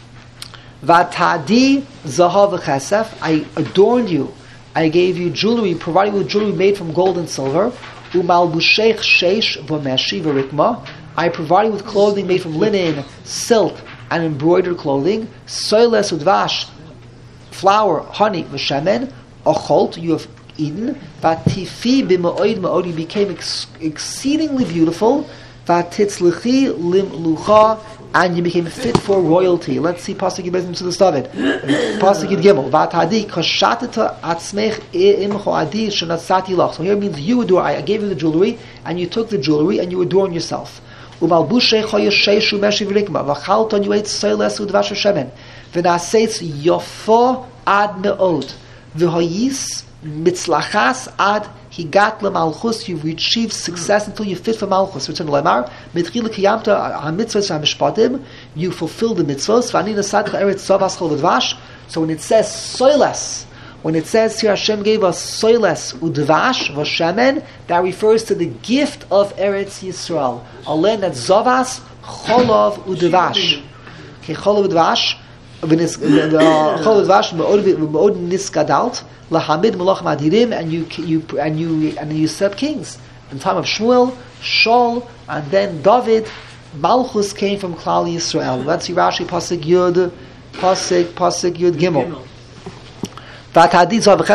Vatadi zahav v'chesef. I adorned you. I gave you jewelry, provided you with jewelry made from gold and silver. Umal busheich sheish v'meshi v'rikma. I provided you with clothing made from linen, silk, and embroidered clothing. Soiles udvash, flour, honey, v'shemen. Acholt, you have Eden, Vatifi b'ma'od ma'od, you became ex- exceedingly beautiful. Vatitzlichi lim lucha, and you became fit for royalty. Let's see Pasuk Yud Beis to the Stavid. Pasuk Yud Gimel. Vatadi kashatata atzmech imcho adi shenatzati lach. So here it means you adore. I gave you the jewelry, and you took the jewelry, and you adorn yourself. Umalbushe choyesheshu meshiv rikma. V'chalton yuet soiles udvash shemen. V'naseitz yofa ad me'od. V'hoyis mitzlachas ad higat lemalchus. You've achieved success until you fit for malchus. Return lemar. Mitchil kiyamta hamitzvos hamishpatim. You fulfill the mitzvos. V'anina sadch eretz zavas chol v'dvash. So when it says soiles, when it says here Hashem gave us soiles udvash v'shemen, that refers to the gift of Eretz Yisrael. Alen that zavas cholav udvash. Okay, cholav udvash. Cholav udvash me'od niskadalt lahamid melach madirim, and you you and you and you set kings. In the time of Shmuel, Shaul, and then David, Malchus came from Klal Yisrael. Let's see Rashi pasuk Yud, pasuk pasuk Yud Gimel. I gave you the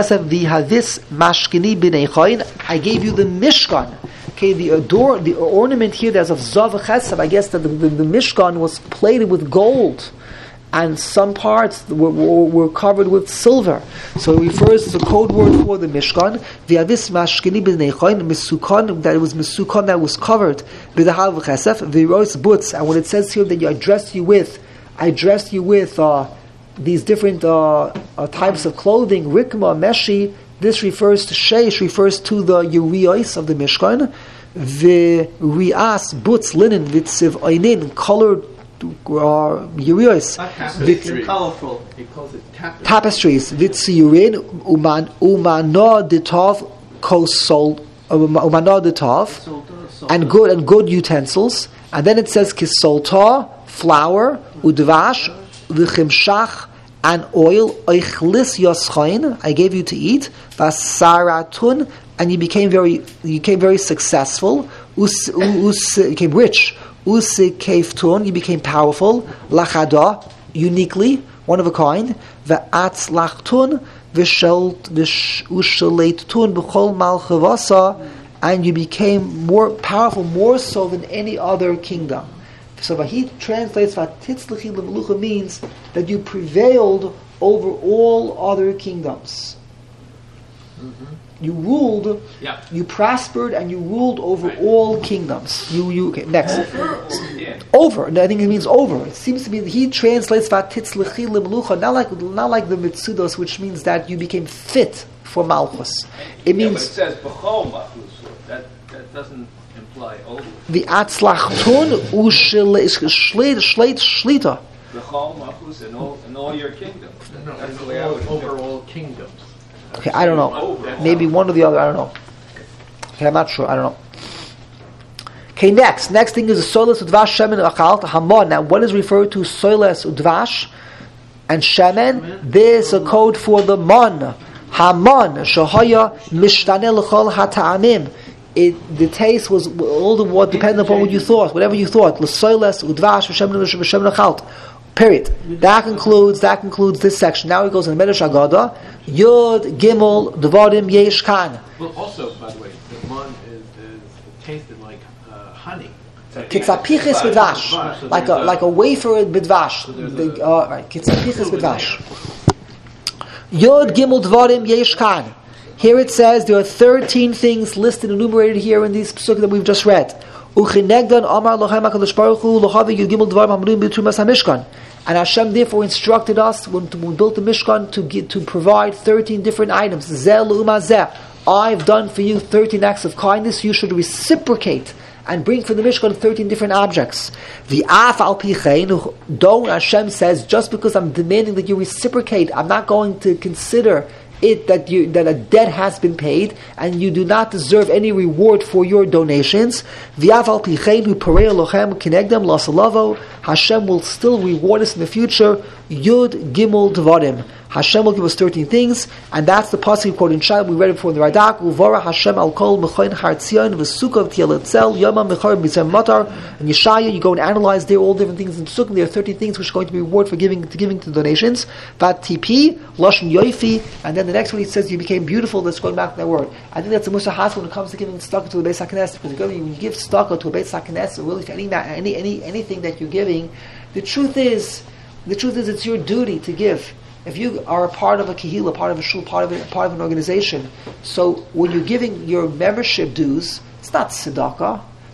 Mishkan. Okay, the ador, the ornament here that's of Zav Chesed. I guess that the, the, the Mishkan was plated with gold, and some parts were, were, were covered with silver. So it refers to the code word for the Mishkan. V'avis mashkini b'nei choin, Misukan, that it was Misukan that was covered b'dahal v'chesef. V'rois butz, and when it says here that you I dressed you with, I dressed you with. Uh, these different uh, uh, types of clothing, rikma, meshi, this refers to sheish, refers to the urios of the Mishkan, the rias, butz, linen, vitziv, oinin, colored uh, urios, Tapestries. Colorful. He calls it tapestries. Tapestries, vitziyurin, uman, umano detov, kosol, umano detov, and good and good utensils, and then it says kisolta, flour, udvash, v'chimshach, and oil, oichlis yoschain, I gave you to eat, vasaratun, and you became very, you became very successful, us, us, you became rich, usikeiftun, you became powerful, lachada, uniquely, one of a kind, v'atzlachtun, v'ushaleitun, b'chol malchavasa, and you became more powerful, more so than any other kingdom. So Vahid translates Vatitzlichi Lemelucha means that you prevailed over all other kingdoms. Mm-hmm. You ruled, yeah. You prospered, and you ruled over right. all kingdoms. You, you. Okay, next. Over. Yeah. Over. I think it means over. It seems to be he translates Vatitzlichi Lemelucha not like not like the Mitzudos, which means that you became fit for Malchus. It yeah, means but it says B'chol Malchus. That that doesn't. The atzlachtun u'shleit shlita. The chol malchus in all in all your kingdoms. No, that's the way I would over all kingdoms. Okay, I don't know. Maybe one or the other. I don't know. Okay, I'm not sure. I don't know. Okay, next. Next thing is the soiles udvash shemen achalt hamon. Now, what is referred to soiles udvash and shemen? There's a code for the mon. Hamon shahaya mishtane l'chol hata'amim. It, the taste was all the what depended upon what you thought, whatever you thought. L'soiles udvash v'shem nachalt. Period. That concludes. That concludes this section. Now it goes in the Medrash Agada. Yud Gimel Dvarim Yesh Kan. Well, also, by the way, the mon is, is tasted like uh, honey. Kitzapichis b'dvash, like a like a wafer b'dvash. Uh, right. Kitzapichis b'dvash. Yud Gimel Dvarim Yesh Kan. Here it says there are thirteen things listed, enumerated here in these psukim that we've just read. And Hashem therefore instructed us when we built the Mishkan to get, to provide thirteen different items. I've done for you thirteen acts of kindness. You should reciprocate and bring for the Mishkan thirteen different objects. The af al pichein, don't Hashem says, just because I'm demanding that you reciprocate, I'm not going to consider it that you that a debt has been paid and you do not deserve any reward for your donations. Hashem will still reward us in the future. Yud Gimel Dvarim. Hashem will give us thirteen things, and that's the pasuk we quote in Shai. We read it before in the Radak. Uvara Hashem al kol mechoin hartzion v'sukav tieletzel yoma mechar mizem matar. And Yeshaya, you go and analyze there all different things in Sukkah. There are thirteen things which are going to be reward for giving to giving to donations. Vat tipi lashon yoifi, and then the next one he says you became beautiful. That's going back to that word. I think that's a musa has when it comes to giving tzedakah to the Beis HaKnesset, because when you give tzedakah to a Beis HaKnesset, really any any any anything that you're giving, the truth is, the truth is it's your duty to give. If you are a part of a kehillah, part of a shul, part of a, part of an organization, so when you're giving your membership dues, it's not tzedakah.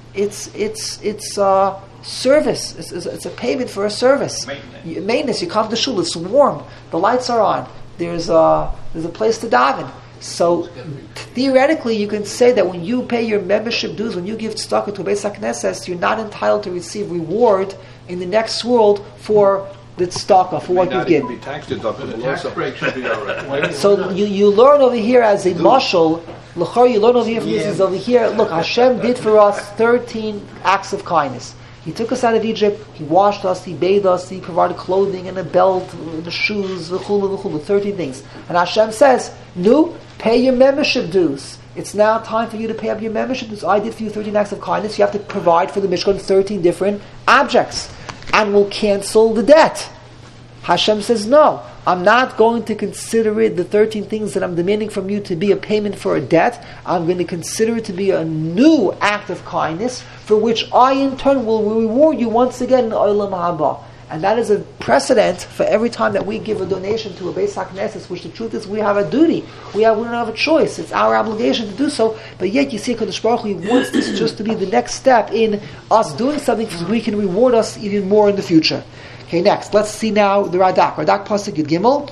it's it's it's uh, service. It's, it's, it's a payment for a service. Maintenance. You, maintenance. You come to the shul. It's warm. The lights are on. There's a there's a place to daven. So theoretically, you can say that when you pay your membership dues, when you give tzedakah to Beis HaKnesses, you're not entitled to receive reward in the next world for the tzedakah, for what you give. Be tax But the deductible tax also. break should be all right. So you, you learn over here as a mashal, l'chor, you learn over here from this is over here. Look, Hashem did for us thirteen acts of kindness. He took us out of Egypt. He washed us. He bathed us. He provided clothing and a belt, the shoes, v'chulu v'chulu, thirteen things. And Hashem says, "Nu, pay your membership dues. It's now time for you to pay up your membership dues. I did for you thirteen acts of kindness. You have to provide for the Mishkan thirteen different objects, and we'll cancel the debt." Hashem says, "No, I'm not going to consider it the thirteen things that I'm demanding from you to be a payment for a debt. I'm going to consider it to be a new act of kindness for which I in turn will reward you once again in Olam Haba." And that is a precedent for every time that we give a donation to a Beis HaKnesses, which the truth is we have a duty. We have we don't have a choice. It's our obligation to do so. But yet you see Kadosh Baruch Hu wants this just to be the next step in us doing something so we can reward us even more in the future. Okay, next. Let's see now the Radak. Radak Pasuk Yud Gimel.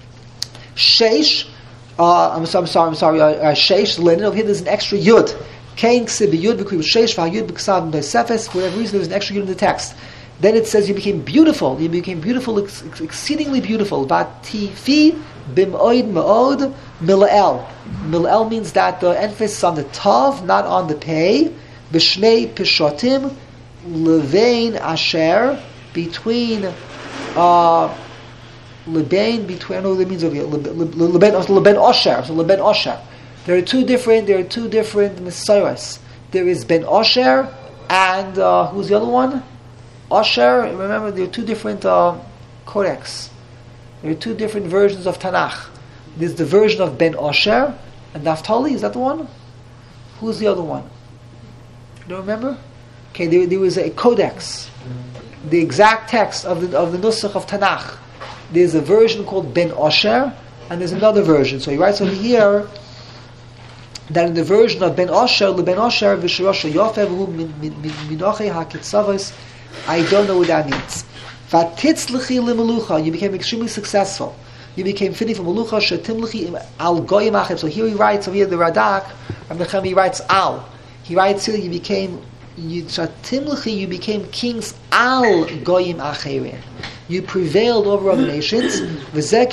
Sheish. Uh, I'm sorry, I'm sorry, I'm sorry. Uh, uh, Sheish, linen. Over here there's an extra Yud. Kain Ksib Yud, B'Kriv Sheish, V'Yud B'Ksav B'Sefes. For whatever reason there's an extra Yud in the text. Then it says you became beautiful. You became beautiful, ex- ex- exceedingly beautiful. Vatifi B'Moid Ma'od Mil'el. Mil'el means that the emphasis is on the Tav, not on the Pei. B'Shnei Pishotim. Levain Asher. Between uh Lebain, between I don't know what that means over here. Leben Osher. So Leben Osher. There are two different there are two different Messiahs. There is Ben Osher and uh, who's the other one? Osher. Remember there are two different uh, codex. There are two different versions of Tanakh. There's the version of Ben Osher and Naphtali, is that the one? Who's the other one? You don't remember? Okay, there, there was a codex. The exact text of the of the Nusach of Tanakh. There's a version called Ben Osher, and there's another version. So he writes over here that in the version of Ben Osher, Le Ben Osher v'shirosha yofeh v'hu minochei hakitzavos. I don't know what that means. V'titzlichi lemelucha. You became extremely successful. You became fitting for melucha shetimlichi al goyim achim. So here he writes over here the Radak. Rabbi Nechem, he writes al. He writes here you became. You, you became kings al goyim acherin. You prevailed over other nations. That's the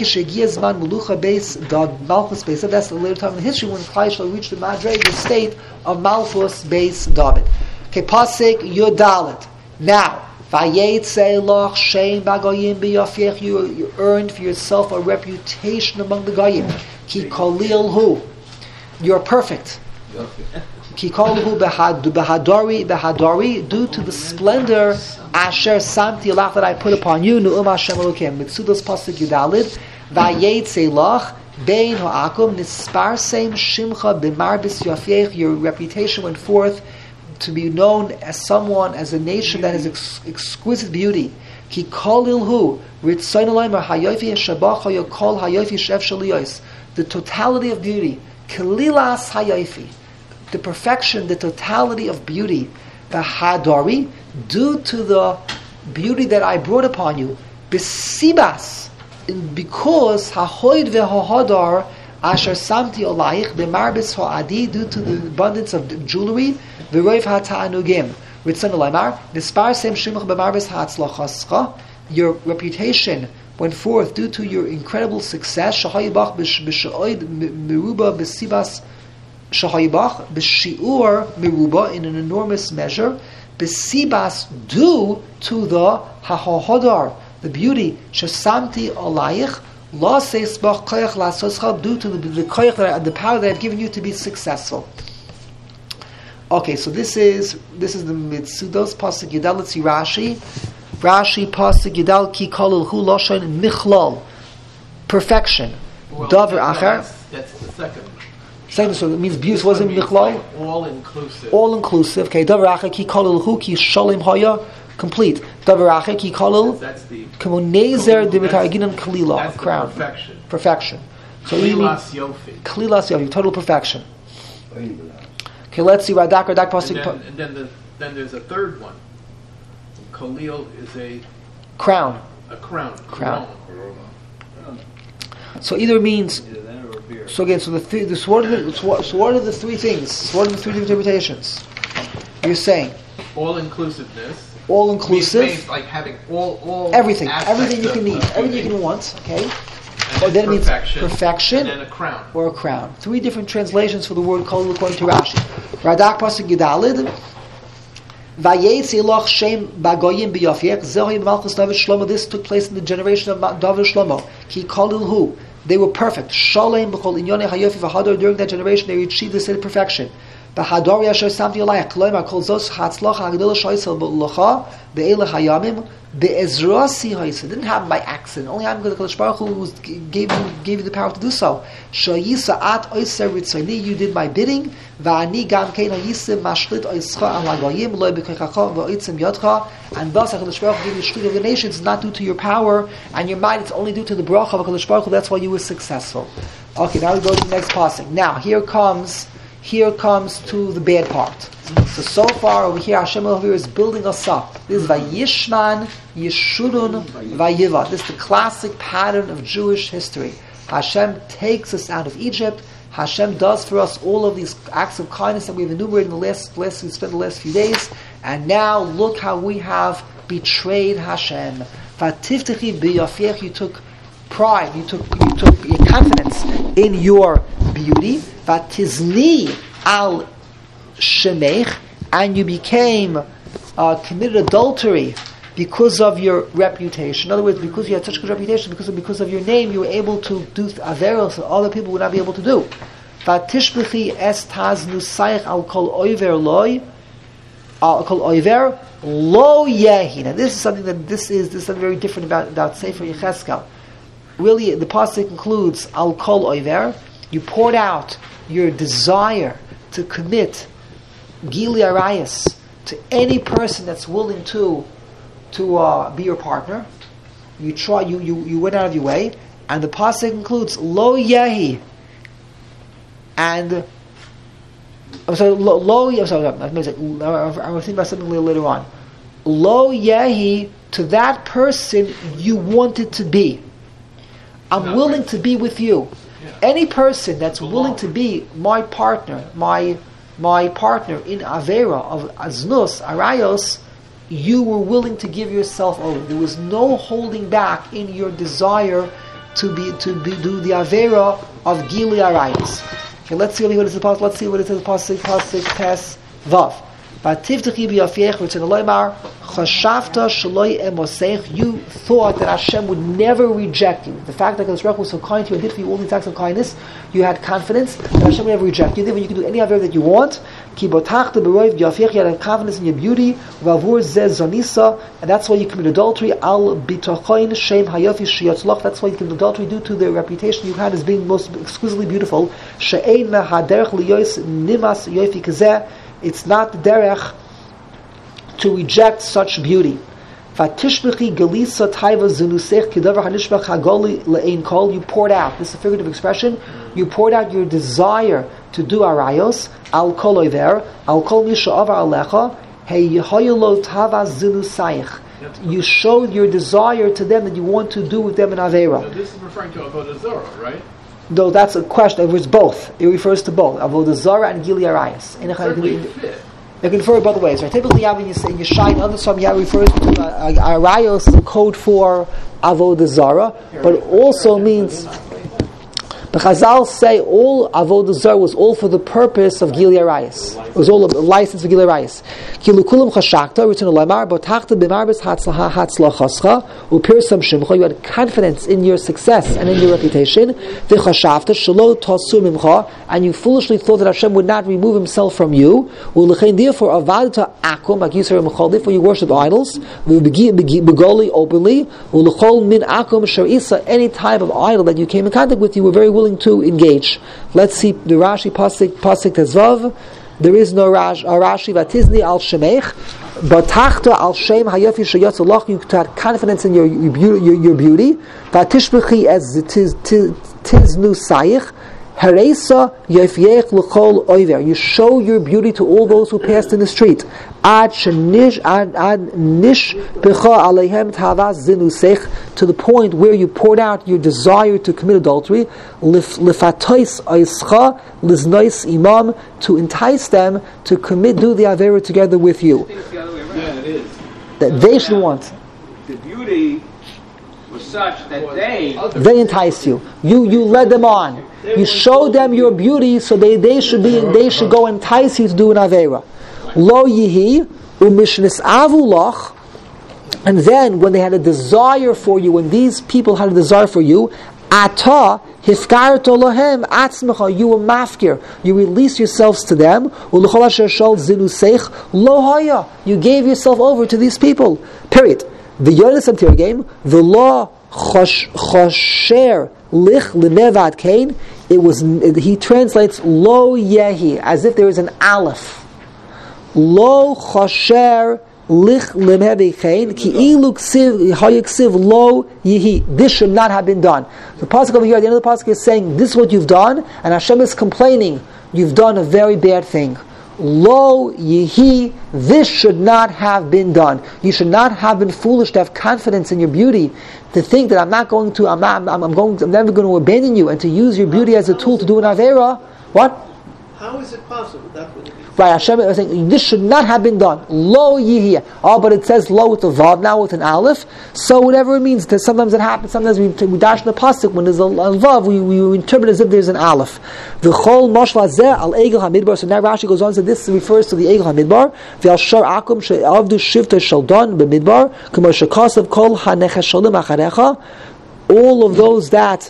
later time in history when Klai shall reach the Madre, the state of Malchus Beis David. Okay, Pasuk Yodalet. Now, you earned for yourself a reputation among the goyim. Ki kolil hu. You're perfect. Kikaluhu behadori behadori, due to the splendor asher samti alach that I put upon you. Nu'um Hashem Elokim. Mitzudos pasuk Yudalid. Vayetze lach bein ha'akum nispar seim shimcha b'marbis yafyech. Your reputation went forth to be known as someone, as a nation that has ex- exquisite beauty. Kikalilhu ritzaynalaim hayofi shabach hayokol hayofi shef shaliyos. The totality of beauty. Kalilas hayofi. The perfection, the totality of beauty, the hadari, due to the beauty that I brought upon you, besibas, because hahoid vehahadar asher samti olayich b'marbis ha'adi, due to the abundance of jewelry, v'roiv hata'anugim, ritzon olaymar, nispar sem shimach b'marbis ha'atzlachascha, your reputation went forth due to your incredible success, shahayibach b'sha'oid meruba besibas, Shahayibach b'shiur meruba, in an enormous measure, b'sibas, due to the hahohodar, the beauty shasamti alayich, la seisbach koyach lasoscha, due to the, the koyach, that I, the power that I've given you to be successful. Okay, so this is this is the Mitzudos pasuk Yidal. Let's see Rashi. Rashi pasuk Yidal ki kolul hu lashon michlal, perfection. Well, Davar that's, acher. that's, that's the second. Second, so it means abuse wasn't michlal. All inclusive. All inclusive. Okay, davar acher ki kolul hu ki shalim haya, complete. Davar acher ki kolul That's the k'monezer That's- d'mitaraginan kalila, that's a the crown. perfection. Perfection. So you mean Kalilas Yofi. kalilas yofi, total perfection. Okay, let's see Radak Radak And pasuk. then, and then the then there's a third one. Kolil is a Crown. a crown. Crown. Corona. So either means. Either that or a beer. So again, so the three, the, so what are the so what, so what are the three things? So what are the three different interpretations? You're saying All inclusiveness. all inclusive, Means like having all all everything, aspects everything you of- can need, of everything you beauty. can want. Okay, And or then it means perfection, perfection, and then a crown. or a crown. Three different translations for the word kol according to Rashi. Radak pasuk Yudalid. Vayetzi loch shem bagoyim biyafyek zehoy malchus David Shlomo. This took place in the generation of David Shlomo. Ki kolil hu. They were perfect. Shalem b'chol inyonei hayofi v'hador. During that generation, they achieved the state of perfection. B'hador yasher samti alayach kloimar kol zos hatzlocha hagdola shoysel b'locha be'ele hayamim be'ezrasi hoyse. It didn't happen by accident. Only happened because the Kadosh Baruch Hu was, gave you gave you the power to do so. Shoyisa at oyser ritzoni. You did my bidding. Va'ani gam kein hoyise mashlit oyscha al hagoyim loy b'kochacha v'oitzim yodcha. And thus, HaKadosh Baruch Hu gave you the shlit of the nations, not due to your power and your might. It's only due to the bracha of HaKadosh Baruch Hu. That's why you were successful. Okay, now we go to the next passing. Now here comes. Here comes to the bad part. So, so far over here, Hashem over here is building us up. This is Vayishman, Yeshurun, Vayiva. This is the classic pattern of Jewish history. Hashem takes us out of Egypt. Hashem does for us all of these acts of kindness that we've enumerated in the last, last we spent the last few days. And now look how we have betrayed Hashem. Vatiftechi b'yafyech. You took pride. You took you took your confidence in your beauty. Vatizni al shemech, and you became uh, committed adultery because of your reputation. In other words, because you had such good reputation, because of, because of your name, you were able to do averos that other people would not be able to do. Vatishbechi es taznu sayich al kol oiver loy al kol oiver lo yehi. Now this is something that this is this is something very different about about Sefer Yechezkel. Really, the pasuk includes al kol oiver. You poured out your desire to commit gili arayas to any person that's willing to to uh, be your partner. You try. You, you you went out of your way, and the pasuk includes lo yehi. And I'm sorry, lo, lo I'm sorry, I'm, I'm, I'm thinking about something a little later on. Lo yehi, to that person you wanted to be. I'm No, willing right. to be with you. Yeah. Any person that's Belong. willing to be my partner, my my partner in Avera of Aznus, Arayos, you were willing to give yourself over. There was no holding back in your desire to be to be do the Avera of Gili Arayos. Okay, let's see what it is. Let's see what it says. Pasuk Pasuk Tes Vav. Vativtechi b'yafyech v'tzena loymar chashavta shaloi emosech. You thought that Hashem would never reject you. The fact that Kadosh Baruch Hu was so kind to you and did for you all these acts of kindness, you had confidence that Hashem would never reject you. Therefore, you can do any other that you want. Ki botachta b'roiv b'yafyech. You had confidence in your beauty. V'avur zeh zonisa, and that's why you commit adultery. Al bitochoin shem hayofi shiyatzloch. That's why you commit adultery due to the reputation you had as being most exquisitely beautiful. She'ein haderech liyois nimas yofi kazeh. It's not the derech to reject such beauty. Vatishbechi galisa taiva zunusech kidavar hanishbach hagoli le'ein kol. You poured out. This is a figurative expression. You poured out your desire to do arayos al kol oiver al kol misha avar alecha heyehoyelo tava zunusayich. You showed your desire to them that you want to do with them in avera. So this is referring to Avodah Zarah, right? Though that's a question. It was both. It refers to both Avodah Zarah and Gili Arayos. Certainly fit. They can refer both ways, right? Typically, you have in your, in your shine, other some you have refers to uh, uh, Arayos, the code for Avodah Zarah, but it also means. The Chazal say all Avodah Zarah was all for the purpose of Gili Arayos. It was all a license for Gili Arayos. Kilukulam chashakta, written in Lamar, botachta b'marbes hatzlaha hatzlachascha, upirsam shimcha. You had confidence in your success and in your reputation. V'chashavta shelo tasu mimcha, and you foolishly thought that Hashem would not remove Himself from you. U'lechein therefore avadta akum, like you say, therefore you worshipped idols. V'begoli openly. U'lechol min akum sharisa, any type of idol that you came in contact with, you were very willing to engage. Let's see the Rashi pasuk pasuk tezvav. There is no Rash, uh, Rashi vatizni al shemech, batachta al shem hayafi sheyatzalach. You had confidence in your your beauty, your, your beauty. Vatishbechi as tiznu sayich, Haresa yefyech l'chol oiver. You show your beauty to all those who passed in the street. Ad shenish ad ad nish becha aleihem tavas zinusech, to the point where you poured out your desire to commit adultery. Lifatois oischa liznois imam, to entice them to commit do the avera together with you. It's the other way around. Yeah, it is. That they should want. The beauty was such that they They entice you. You you led them on. You showed them your beauty, so they, they should be they should go entice you to do an avera. Lo yihi umishnis avulach. And then when they had a desire for you, when these people had a desire for you, ata hifkarto lohem atzmecha, you were mafkir. You released yourselves to them. Ulechol asher shol zinuseich lo haya. You gave yourself over to these people. Period. The Yonis Amtir game, the law chosher lich lenevad kain. It was. He translates lo yehi as if there is an aleph. Lo chosher lich lenevad kain ki ilu ksiv hayiksiv lo yehi. This should not have been done. The pasuk over here at the end of the pasuk is saying this is what you've done, and Hashem is complaining. You've done a very bad thing. Lo yehi, this should not have been done. You should not have been foolish to have confidence in your beauty, to think that I'm not going to, I'm not, I'm, I'm going, I'm never going to abandon you, and to use your beauty as a tool to do an avera. What? How is it possible? That would be Right, Hashem is saying this should not have been done. Lo yehi. Oh, but it says lo with a vav, now with an aleph. So whatever it means, that sometimes it happens. Sometimes we, we dash in the pasuk when there's a, a vav, we, we interpret as if there's an aleph. The chol mashla zeh al egel hamidbar. So now Rashi goes on to say this refers to the egel hamidbar. V'al shar akum she'avdu shivta shaldon b'midbar k'mo shekasav kol haneches shalim acharecha. All of those that.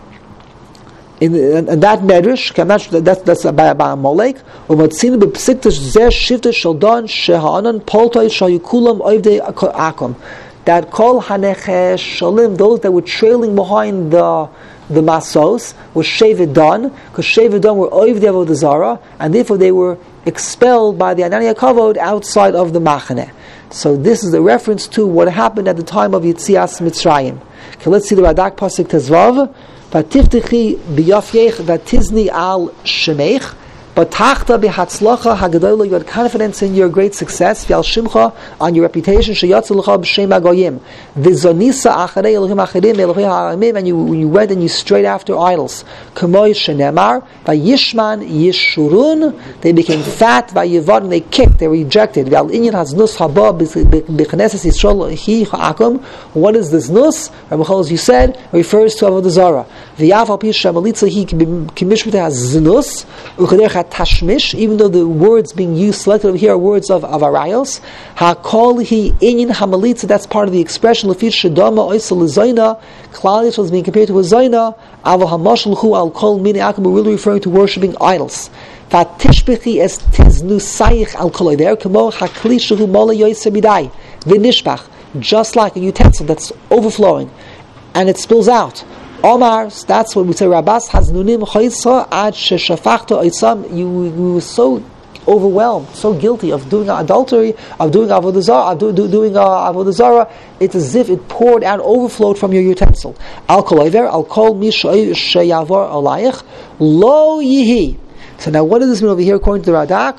In, in, in that medrash, I'm not sure that that's, that's by, by a molek. Umatzin b'psiktash zeh shivta shaldon sheha'anan poltoi shayukulam oivdei akum. That kol haneches shalim, those that were trailing behind the the masos, was shevedon, because shevedon were oivdei avodah zara, and therefore they were expelled by the Ananiya Kavod outside of the Machaneh. So this is a reference to what happened at the time of Yitzias Mitzrayim. Okay, let's see the Radak Pasuk Tezvav. Vatiftechi biyafyech vatizni al shemeich. Batachta bihatzlacha hagadola. You had confidence in your great success. V'al shimcha, on your reputation. Sheyatzulcha b'shem agoyim. V'zonisa acharei Elohim achirim Elohim ha'aramim. And you, you went and you strayed after idols. Kamoy shenemar vayishman yishurun. They became fat. Vayivad, and they kicked. They rejected. V'al inyan haznus haba b'chneses yisrael hi ha'akum. What is this nus? Rabbi Chol, as you said, refers to avodah zara. V'yaf al pi shamalitza hi kimishmite haznus uchader tashmish, even though the words being used selected over here are words of, of arayos. Ha-kol hi inyan hamalitza, that's part of the expression. Lefit shadama oisel l'zoyna, Klal Yisrael is being compared to a zoyna. Aval hamashal hu al kol mini akum, we're really referring to worshipping idols. Vatishbechi es tiznu sayich al kol oiver, kamo hakli shehu mola yoyse midai, v'nishbach, just like a utensil that's overflowing, and it spills out. Omar, that's what we say. Rabbas haznunim choysa ad sheshafachta oisam. You you were so overwhelmed, so guilty of doing adultery, of doing avodah zara, of do, do, doing uh, avodah zara. It's as if it poured out, overflowed from your utensil. Al kol over, al kol mi sheyavar alayich lo yihi. So now, what does this mean over here according to the Radak?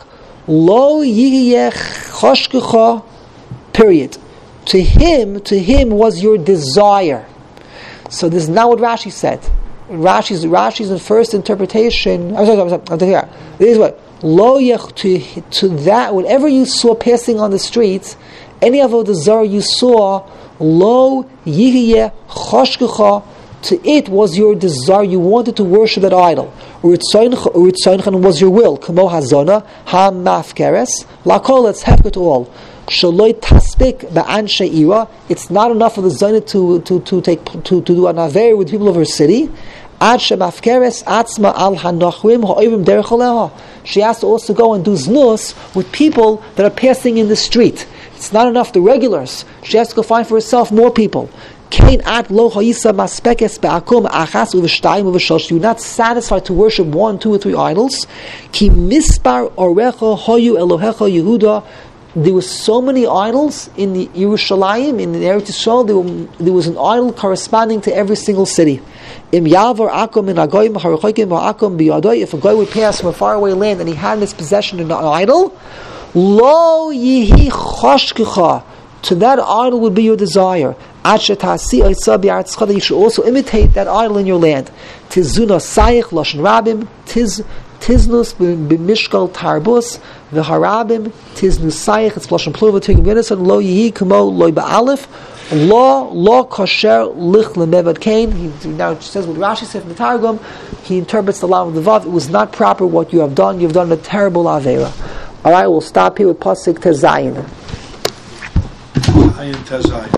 Lo yihi choshkecha. Period. To him, to him was your desire. So this is not what Rashi said. Rashi's Rashi's in first interpretation. I'm sorry, I'm sorry, I'm sorry, here. This is what lo yech, to to that whatever you saw passing on the streets, any avodah zara you saw, lo yihye choshkecha, to it was your desire. You wanted to worship that idol. Uritzonchen was your will. Kamo hazona ha mafkeres lakol. Let's have it all. Shaloi taspik ba'anshe ira. It's not enough for the zayna to to to take to, to do an aver with people of her city. Ad shemafkeres atzma al hanachrim ha'oivim derech aleha. She has to also go and do znus with people that are passing in the street. It's not enough the regulars. She has to go find for herself more people. Kain at lo ha'isa maspekes be'akum achas uv'shtayim uv'shosh. You're not satisfied to worship one, two, or three idols. Ki mispar orecha hoyu elohecha Yehuda. there were so many idols in the Yerushalayim, in the Eretz Yisrael. There, were, there was an idol corresponding to every single city. Im Yavor Akom in Agoyim Harachokim Akom Biyadoy. If a guy would pass from a faraway land and he had in his possession an idol, Lo Yihi Choshkecha. To that idol would be your desire. That you should also imitate that idol in your land. Tizuna Sayich Lashon Rabim. Tiz Tiznus b'mishkal tarbus v'harabim tiznus sayich. It's Lashon Pluva Tigim Genison. Lo Yihi Kamo Lo Ba'alef. Law, law kosher lich lemevad kain. He now says what Rashi said from the Targum. He interprets the law of the Vav. It was not proper what you have done. You have done a terrible avera. All right, we'll stop here with pasuk Tezayin. Ayin Tezayin.